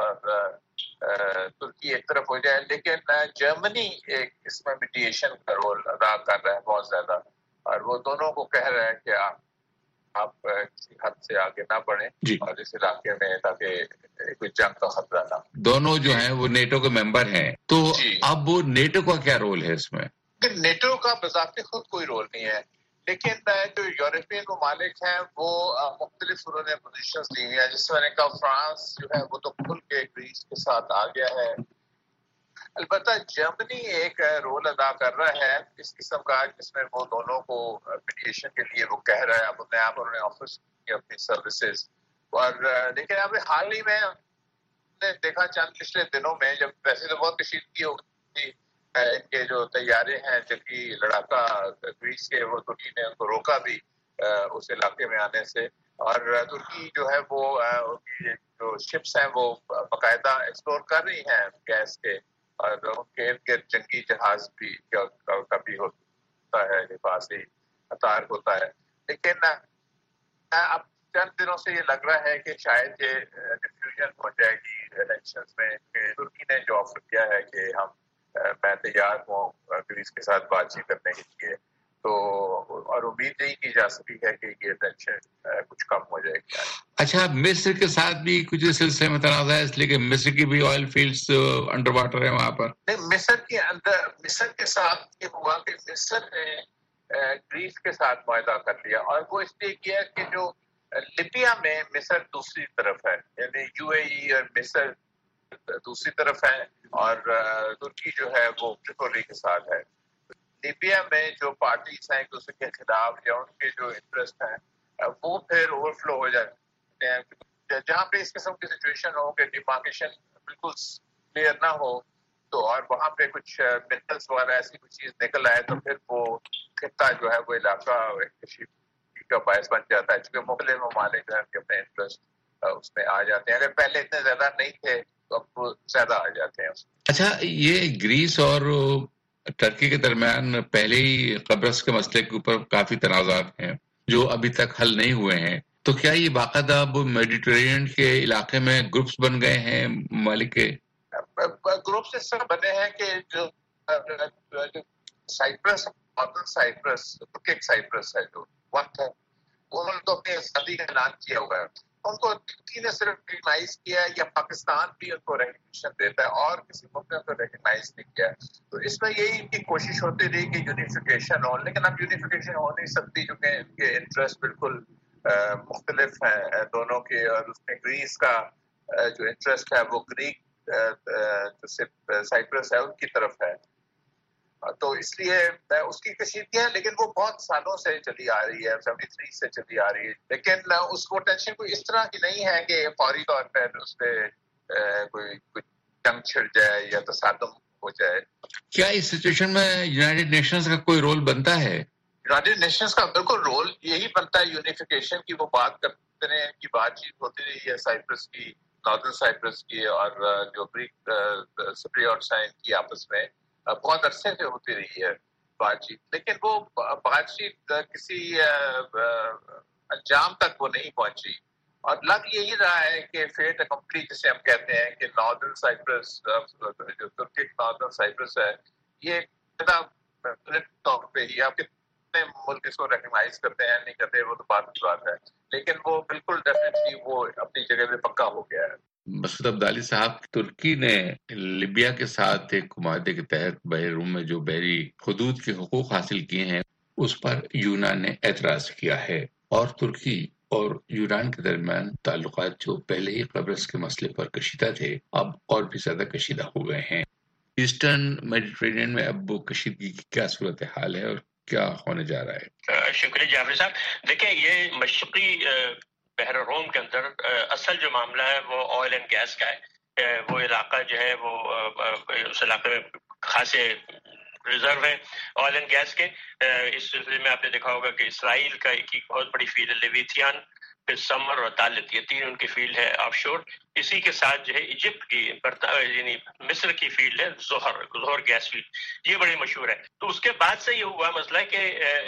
और तुर्की एक तरफ हो जाए। लेकिन जर्मनी एक इसमें मीडिएशन का रोल अदा कर रहा है बहुत ज्यादा, और वो दोनों को कह रहा है कि आप आप किसी हद से आगे ना बढ़ें और इस इलाके में, ताकि कोई जंग का खतरा ना। दोनों जो हैं वो नेटो के मेंबर हैं, तो अब वो नेटो का क्या रोल है इसमें? नेटो का बज़ाते खुद कोई रोल नहीं है, लेकिन जो यूरोपियन ममालिक हैं वो मुख्तलिफ उन्होंने पोजीशंस ली हुई है। जिससे मैंने कहा फ्रांस जो है वो तो खुल के ग्रीस के साथ आ गया है। अलबत्ता जर्मनी एक रोल अदा कर रहा है इस किस्म का, जिसमें वो दोनों को मीडिएशन के लिए वो कह रहा है, अब अपने आप उन्होंने ऑफिस की अपनी सर्विसेज। और लेकिन अब हाल ही में हमने देखा चंद पिछले दिनों में, जब वैसे तो बहुत कशीदगी हो गई, इनके जो तैयारे हैं जबकि लड़ाका ग्रीस के, वो तुर्की ने उनको रोका भी उस इलाके में आने से, और तुर्की जो है वो उनकी जो शिप्स हैं वो बाकायदा एक्सप्लोर कर रही हैं गैस के, और उनके इर्द गिर्द जंगी जहाज भी कभी होता है, हिफाजी अतार होता है। लेकिन अब चंद दिनों से ये लग रहा है कि शायद ये डिफ्यूजन हो जाएगी इलेक्शंस में। तुर्की ने जो ऑफर किया है कि हम मैं तैयार हूँ ग्रीस के साथ बातचीत करने के लिए, तो और उम्मीद यही की जा सकती है कि ये टेंशन कुछ कम हो जाएगी। अच्छा, मिस्र के साथ भी कुछ सिलसिले में तनाज़ा है, इसलिए कि मिस्र की भी ऑयल फील्ड्स अंडर वाटर है वहाँ पर। नहीं, मिस्र के अंदर मिस्र के साथ ये हुआ कि मिस्र ने ग्रीस के साथ मुआहदा कर लिया, और वो इसलिए किया कि जो लिबिया में मिस्र दूसरी तरफ है, यानी यूएई और मिस्र دوسری طرف ہیں اور ترکی جو ہے وہ ٹریپولی کے ساتھ ہے. لیبیا میں جو پارٹیز ہیں ایک دوسرے کے خلاف یا ان کے جو انٹرسٹ ہیں وہ پھر اوور فلو ہو جاتے ہیں. جہاں پہ اس قسم کی سچویشن ہو کہ ڈیمارکیشن بالکل کلیئر نہ ہو تو اور وہاں پہ کچھ منرلس وغیرہ ایسی کوئی چیز نکل آئے تو پھر وہ خطہ جو ہے وہ علاقہ کشیدگی کا باعث بن جاتا ہے, چونکہ مختلف ممالک جو ہے کے اپنے انٹرسٹ اس میں آ جاتے ہیں. اگر پہلے اتنے زیادہ نہیں تھے تو اب وہ زیادہ آ جاتے ہیں. اچھا, یہ گریس اور ٹرکی کے درمیان پہلے ہی قبرص کے مسئلے کے اوپر کافی تنازعات ہیں جو ابھی تک حل نہیں ہوئے ہیں, تو کیا یہ باقاعدہ اب میڈیٹرینین کے علاقے میں گروپس بن گئے ہیں ممالک کے؟ گروپس اس طرح بنے ہیں کہ جو سائپرس ناردرن سائپرس ترک سائپرس ہے جو وقت ہے انہوں نے تو اپنی آزادی کا اعلان کیا ہوا ہے. ان کو ترکی نے صرف ریکگنائز کیا ہے یا پاکستان بھی ان کو ریکگنیشن دیتا ہے اور کسی ملک نے ان کو ریکگنائز نہیں کیا ہے. تو اس میں یہی ان کی کوشش ہوتی رہی کہ یونیفیکیشن ہو, لیکن اب یونیفیکیشن ہو نہیں سکتی کیونکہ ان کے انٹرسٹ بالکل مختلف ہیں دونوں کے. اور اس میں گریس کا جو انٹرسٹ ہے وہ گریک جو سائپرس ہے ان کی طرف ہے, تو اس لیے اس کی کشیدگیاں لیکن وہ بہت سالوں سے چلی آ رہی ہے, سیونٹی تھری سے چلی آ رہی ہے. لیکن اس کو ٹینشن کوئی اس طرح کی نہیں ہے کہ فوری طور پر اس پہ کوئی کوئی جنگ چھڑ جائے یا تصادم ہو جائے. کیا اس سچویشن میں یونائٹڈ نیشنز کا کوئی رول بنتا ہے؟ یونائٹڈ نیشنز کا بالکل رول یہی بنتا ہے یونیفیکیشن کی. وہ بات کرتے رہے کی بات چیت ہوتی رہی ہے سائپرس کی, ناردرن سائپرس کی اور جو گریک سپریوٹس ہیں کی آپس میں بہت عرصے سے ہوتی رہی ہے بات چیت, لیکن وہ بات چیت کسی انجام تک وہ نہیں پہنچی. اور لگ یہی رہا ہے کہ فیٹ اکمپلی جسے ہم کہتے ہیں کہ ناردرن سائپرس جو ترکک ناردرن سائپرس ہے یہ طور پہ ہی آپ کتنے ملک اس کو ریکگنائز کرتے ہیں نہیں کرتے وہ تو بات کی بات ہے, لیکن وہ بالکل ڈیفینیٹلی وہ اپنی جگہ پہ پکا ہو گیا ہے. مسعود عبدالی صاحب, ترکی نے لیبیا کے ساتھ ایک معاہدے کے تحت بحر روم میں جو بحری حدود کے حقوق حاصل کیے ہیں اس پر یونان نے اعتراض کیا ہے, اور ترکی اور یونان کے درمیان تعلقات جو پہلے ہی قبرص کے مسئلے پر کشیدہ تھے اب اور بھی زیادہ کشیدہ ہو گئے ہیں. ایسٹرن میڈیٹرینین میں اب وہ کشیدگی کی کیا صورتحال ہے اور کیا ہونے جا رہا ہے؟ شکریہ جعفر صاحب. دیکھیں, یہ مشرقی بحر روم کے اندر اصل جو معاملہ ہے وہ آئل اینڈ گیس کا ہے. وہ علاقہ جو ہے وہ اس علاقے میں خاصے ریزرو ہے آئل اینڈ گیس کے. اس سلسلے میں آپ نے دیکھا ہوگا کہ اسرائیل کا ایک بہت بڑی فیلڈ ہے لیویتھیان, پھر سمر اور طالت, یہ تین ان کی فیلڈ ہے آف شور. اسی کے ساتھ جو ہے ایجپٹ کی یعنی مصر کی فیلڈ ہے زہر زہر گیس فیلڈ, یہ بڑی مشہور ہے. تو اس کے بعد سے یہ ہوا مسئلہ کہ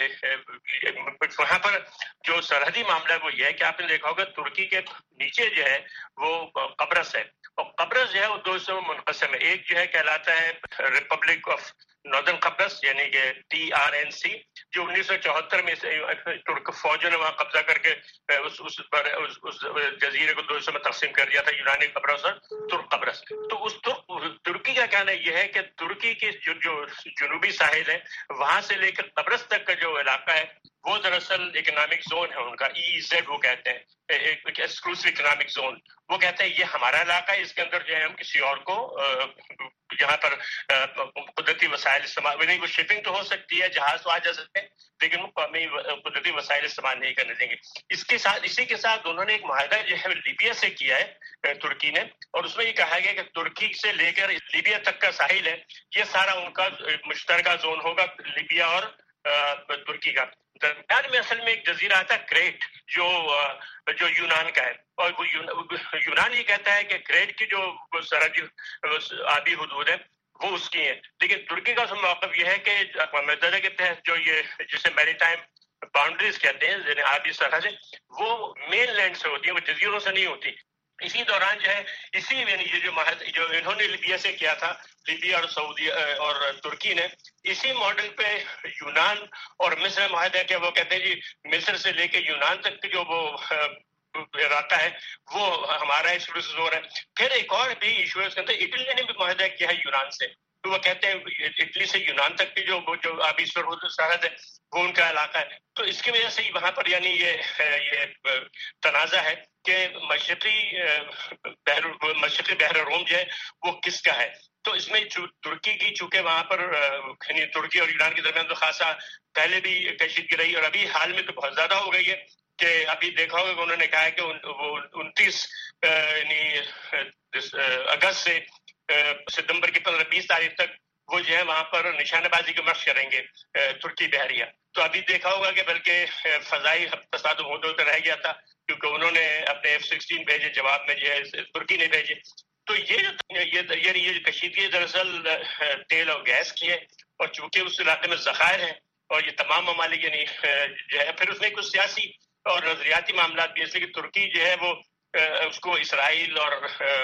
وہاں پر جو سرحدی معاملہ ہے وہ یہ ہے کہ آپ نے دیکھا ہوگا ترکی کے نیچے جو ہے وہ قبرص ہے, اور قبرص جو ہے وہ دو سو منقسم ہے. ایک جو ہے کہلاتا ہے ریپبلک آف ناردرن قبرص یعنی کہ ٹی آر این سی, جو انیس سو چوہتر میں ترک فوجوں نے وہاں قبضہ کر کے اس اس پر اس, اس جزیرے کو دو حصوں میں تقسیم کر دیا تھا, یونانی قبرص اور ترک قبرص. تو اس ترکی کا کہنا یہ ہے کہ ترکی کی جو, جو جنوبی ساحل ہے وہاں سے لے کر قبرص تک کا جو علاقہ ہے وہ دراصل اکنامک زون ہے ان کا, ای زیڈ وہ کہتے ہیں, ایک ایکسکلوسیو اکنامک زون. وہ کہتے ہیں یہ ہمارا علاقہ ہے, اس کے اندر جو ہے ہم کسی اور کو جہاں پر قدرتی وسائل استعمال نہیں, وہ شپنگ تو ہو سکتی ہے, جہاز تو آ جا سکتے ہیں, لیکن وہ قومی قدرتی وسائل استعمال نہیں کرنے دیں گے. اس کے ساتھ اسی کے ساتھ انہوں نے ایک معاہدہ جو ہے لیبیا سے کیا ہے ترکی نے, اور اس میں یہ کہا گیا کہ ترکی سے لے کر لیبیا تک کا ساحل ہے یہ سارا ان کا مشترکہ زون ہوگا, لیبیا اور ترکی کا. درمیان میں اصل میں ایک جزیرہ آتا ہے کریٹ جو جو یونان کا ہے, اور وہ یونان یہ کہتا ہے کہ کریٹ کی جو سرحدی آبی حدود ہے وہ اس کی ہے, لیکن ترکی کا موقف یہ ہے کہ اقوام متحدہ کے تحت جو یہ جسے میری ٹائم باؤنڈریز کہتے ہیں یعنی آبی سرحدیں وہ مین لینڈ سے ہوتی ہیں, وہ جزیروں سے نہیں ہوتی. اسی دوران جو ہے اسی یعنی یہ جو معاہدہ جو انہوں نے لیبیا سے کیا تھا, لیبیا اور سعودی اور ترکی نے, اسی ماڈل پہ یونان اور مصر معاہدہ کیا. وہ کہتے ہیں جی مصر سے لے کے یونان تک جو وہ علاقہ ہے وہ ہمارا ایکسکلوسیو زون ہے. پھر ایک اور بھی ایشو ہے اس کے اندر, اٹلی نے بھی معاہدہ کیا ہے یونان سے, تو وہ کہتے ہیں اٹلی سے یونان تک کی جو جو آبی سرحد ہے وہ ان کا علاقہ ہے. تو اس کی وجہ سے وہاں پر یعنی یہ یہ تنازع ہے کہ مشرقی بحر مشرقی بحر روم جو ہے وہ کس کا ہے. تو اس میں ترکی کی چونکہ وہاں پر یعنی ترکی اور ایران کے درمیان تو خاصا پہلے بھی کشیدگی رہی اور ابھی حال میں تو بہت زیادہ ہو گئی ہے کہ ابھی دیکھا ہوگا کہ انہوں نے کہا ہے کہ وہ انتیس یعنی اگست سے ستمبر کی پندرہ بیس تاریخ تک وہ جو ہے وہاں پر نشانہ بازی کا مشق کریں گے ترکی بحریہ. تو ابھی دیکھا ہوگا کہ بلکہ فضائی تصادم ہوتے ہوتے رہ گیا تھا کیونکہ انہوں نے اپنے ایف سکسٹین بھیجے جواب میں جو ہے ترکی نے بھیجے. تو یہ جو یعنی یہ کشیدگی دراصل تیل اور گیس کی ہے اور چونکہ اس علاقے میں ذخائر ہیں اور یہ تمام ممالک یعنی جو ہے پھر اس میں کچھ سیاسی اور نظریاتی معاملات بھی جیسے کہ ترکی جو ہے وہ اس کو اسرائیل اور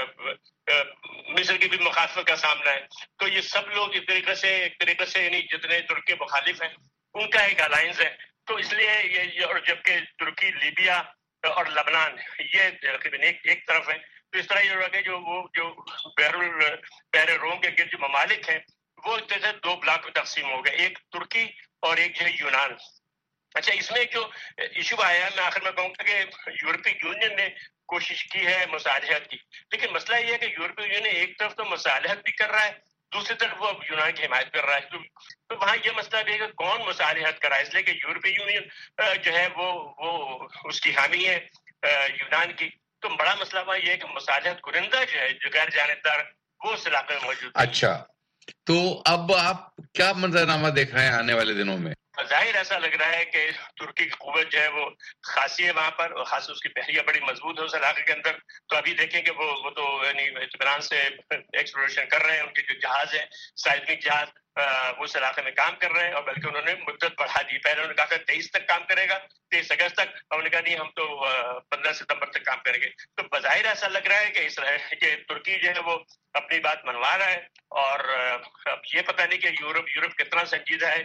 مصر کی بھی مخالفت کا سامنا ہے. تو یہ سب لوگ ایک طریقے سے ایک طریقے سے یعنی جتنے ترکی مخالف ہیں ان کا ایک الائنس ہے. تو اس لیے یہ اور جبکہ ترکی لیبیا اور لبنان یہ تقریباً ایک ایک طرف ہے. تو اس طرح یہ ہوگا کہ جو وہ جو بحر بحر روم کے گرد جو ممالک ہیں وہ دو بلاک میں تقسیم ہو گئے, ایک ترکی اور ایک جو ہے یونان. اچھا اس میں جو ایشو آیا ہے میں آخر میں کہوں گا کہ یورپی یونین نے کوشش کی ہے مصالحت کی, لیکن مسئلہ یہ ہے کہ یورپی یونین ایک طرف تو مصالحت بھی کر رہا ہے دوسری طرف وہ یونان کی حمایت کر رہا ہے. تو وہاں یہ مسئلہ بھی ہے کہ کون مصالحت کر رہا ہے, اس لیے کہ یورپی یونین جو ہے وہ وہ اس کی حامی ہے یونان کی. تو بڑا مسئلہ وہاں یہ ہے کہ مصالحت کنندہ جو ہے جو غیر جانبدار وہ اس علاقے میں موجود ہے. اچھا تو اب آپ کیا منظرنامہ دیکھ رہے ہیں آنے والے دنوں میں؟ ظاہر ایسا لگ رہا ہے کہ ترکی کی قوت جو ہے وہ خاصی ہے وہاں پر اور خاص اس کی بحریہ بڑی مضبوط ہے اس علاقے کے اندر. تو ابھی دیکھیں کہ وہ وہ تو یعنی اطمینان سے ایکسپلوریشن کر رہے ہیں, ان کے جو جہاز ہیں سائزمک جہاز وہ اس علاقے میں کام کر رہے ہیں اور بلکہ انہوں نے مدت بڑھا دی. پہلے انہوں نے کہا کہ تیئیس تک کام کرے گا, تیئیس اگست تک, اور انہوں نے کہا نہیں ہم تو پندرہ ستمبر تک کام کریں گے. تو بظاہر ایسا لگ رہا ہے کہ اسرائیل کہ ترکی جو ہے وہ اپنی بات منوا رہا ہے اور اب یہ پتہ نہیں کہ یورپ یورپ کتنا سنجیدہ ہے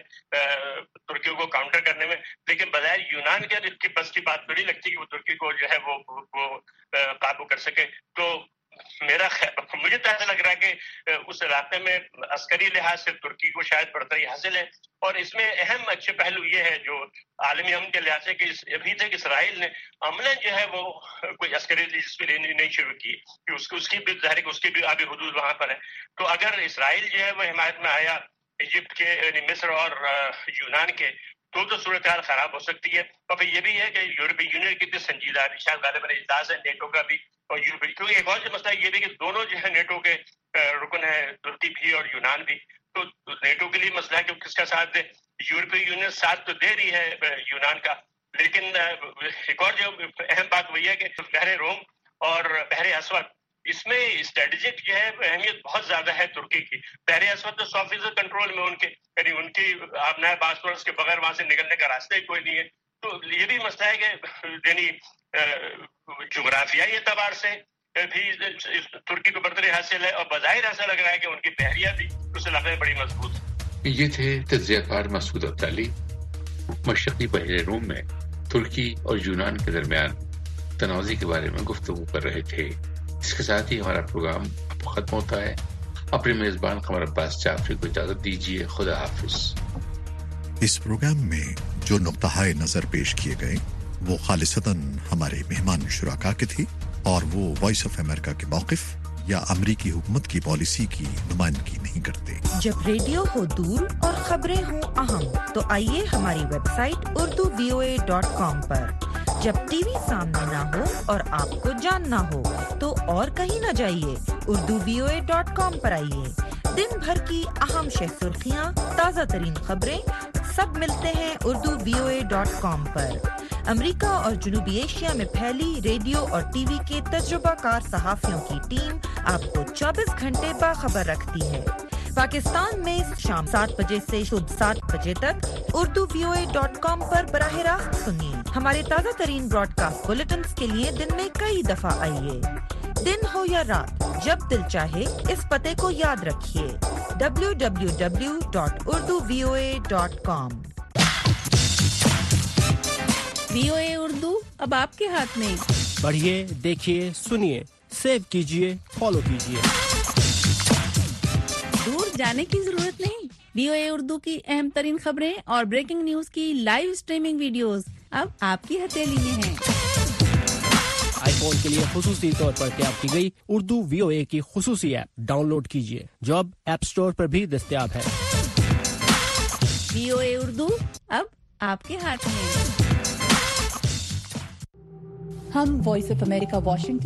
ترکی کو کاؤنٹر کرنے میں, لیکن بظاہر یونان کے کی بس کی بات بڑی لگتی ہے کہ وہ ترکی کو جو ہے وہ وہ قابو کر سکے. تو میرا مجھے تو ایسا لگ رہا ہے کہ اس علاقے میں عسکری لحاظ سے ترکی کو شاید برتری حاصل ہے اور اس میں اہم اچھے پہلو یہ ہے جو عالمی امن کے لحاظ سے کہ ابھی تک اسرائیل نے عملاً جو ہے وہ کوئی عسکری دلچسپی نہیں شروع کی کہ اس کو اس کی بھی ظاہر اس کی بھی آبی حدود وہاں پر ہے. تو اگر اسرائیل جو ہے وہ حمایت میں آیا ایجپٹ کے یعنی مصر اور یونان کے تو تو صورتحال خراب ہو سکتی ہے. اور پھر یہ بھی ہے کہ یورپی یونین کتنی سنجیدہ ہے, شاید غالباً اجلاس ہے نیٹو کا بھی اور یورپی, کیونکہ ایک اور مسئلہ یہ بھی کہ دونوں جو ہے نیٹو کے رکن ہیں ترکی بھی اور یونان بھی. تو نیٹو کے لیے مسئلہ ہے کہ کس کا ساتھ دے. یورپی یونین ساتھ تو دے رہی ہے یونان کا, لیکن ایک اور جو اہم بات وہی ہے کہ بحر روم اور بحر اسود اس میں اسٹریٹجک جو ہے اہمیت بہت زیادہ ہے ترکی کی. بحر اسود تو سو فیصد کنٹرول میں ان کے یعنی ان کی آبنائے باسفورس کے بغیر وہاں سے نکلنے کا راستہ ہی کوئی نہیں ہے. تو یہ بھی مسئلہ ہے کہ یعنی جغرافیائی اعتبار سے بھی ترکی کو برتری حاصل ہے اور بظاہر ایسا لگ رہا ہے کہ ان کی بحریہ بھی اس علاقے میں بڑی مضبوط ہے. یہ تھے تجزیہ کار مسعود ابدالی مشرقی بحر روم میں ترکی اور یونان کے درمیان تنازع کے بارے میں گفتگو کر رہے تھے. اس کے ساتھ ہی ہمارا پروگرام ختم ہوتا ہے. اپنے میزبان قمر عباس جعفری کو اجازت دیجیے. خدا حافظ. اس پروگرام میں جو نقطہ نظر پیش کیے گئے وہ خالصتاً ہمارے مہمان شرکا کے تھی اور وہ وائس آف امریکہ کے موقف یا امریکی حکومت کی پالیسی کی نمائندگی نہیں کرتے. جب ریڈیو ہو دور اور خبریں ہوں اہم تو آئیے ہماری website Urdu V O A dot com پر. جب ٹی وی سامنے نہ ہو اور آپ کو جاننا ہو تو اور کہیں نہ جائیے, Urdu V O A dot com پر آئیے. دن بھر کی اہم شہ سرخیاں, تازہ ترین خبریں سب ملتے ہیں Urdu V O A dot com پر. امریکہ اور جنوبی ایشیا میں پھیلی ریڈیو اور ٹی وی کے تجربہ کار صحافیوں کی ٹیم آپ کو چوبیس گھنٹے باخبر رکھتی ہے. پاکستان میں شام سات بجے سے صبح سات بجے تک Urdu V O A dot com پر براہ راست سنیے. ہمارے تازہ ترین براڈ کاسٹ بلیٹنز کے لیے دن میں کئی دفعہ آئیے. دن ہو یا رات, جب دل چاہے اس پتے کو یاد رکھیے, W W W dot Urdu V O A dot com. V O A Urdu اب آپ کے ہاتھ میں. پڑھیے, دیکھیے, سنیے, سیو کیجیے, فالو کیجیے. دور جانے کی ضرورت نہیں. وی او اے اردو کی اہم ترین خبریں اور بریکنگ نیوز کی لائیو سٹریمنگ ویڈیوز اب آپ کی ہتھیلی میں ہیں. آئی فون کے لیے خصوصی طور پر تیار کی گئی اردو وی او اے کی خصوصی ایپ ڈاؤن لوڈ کیجیے جو اب ایپ سٹور پر بھی دستیاب ہے. وی او اے اردو اب آپ کے ہاتھ میں. ہم وائس آف امریکہ واشنگٹن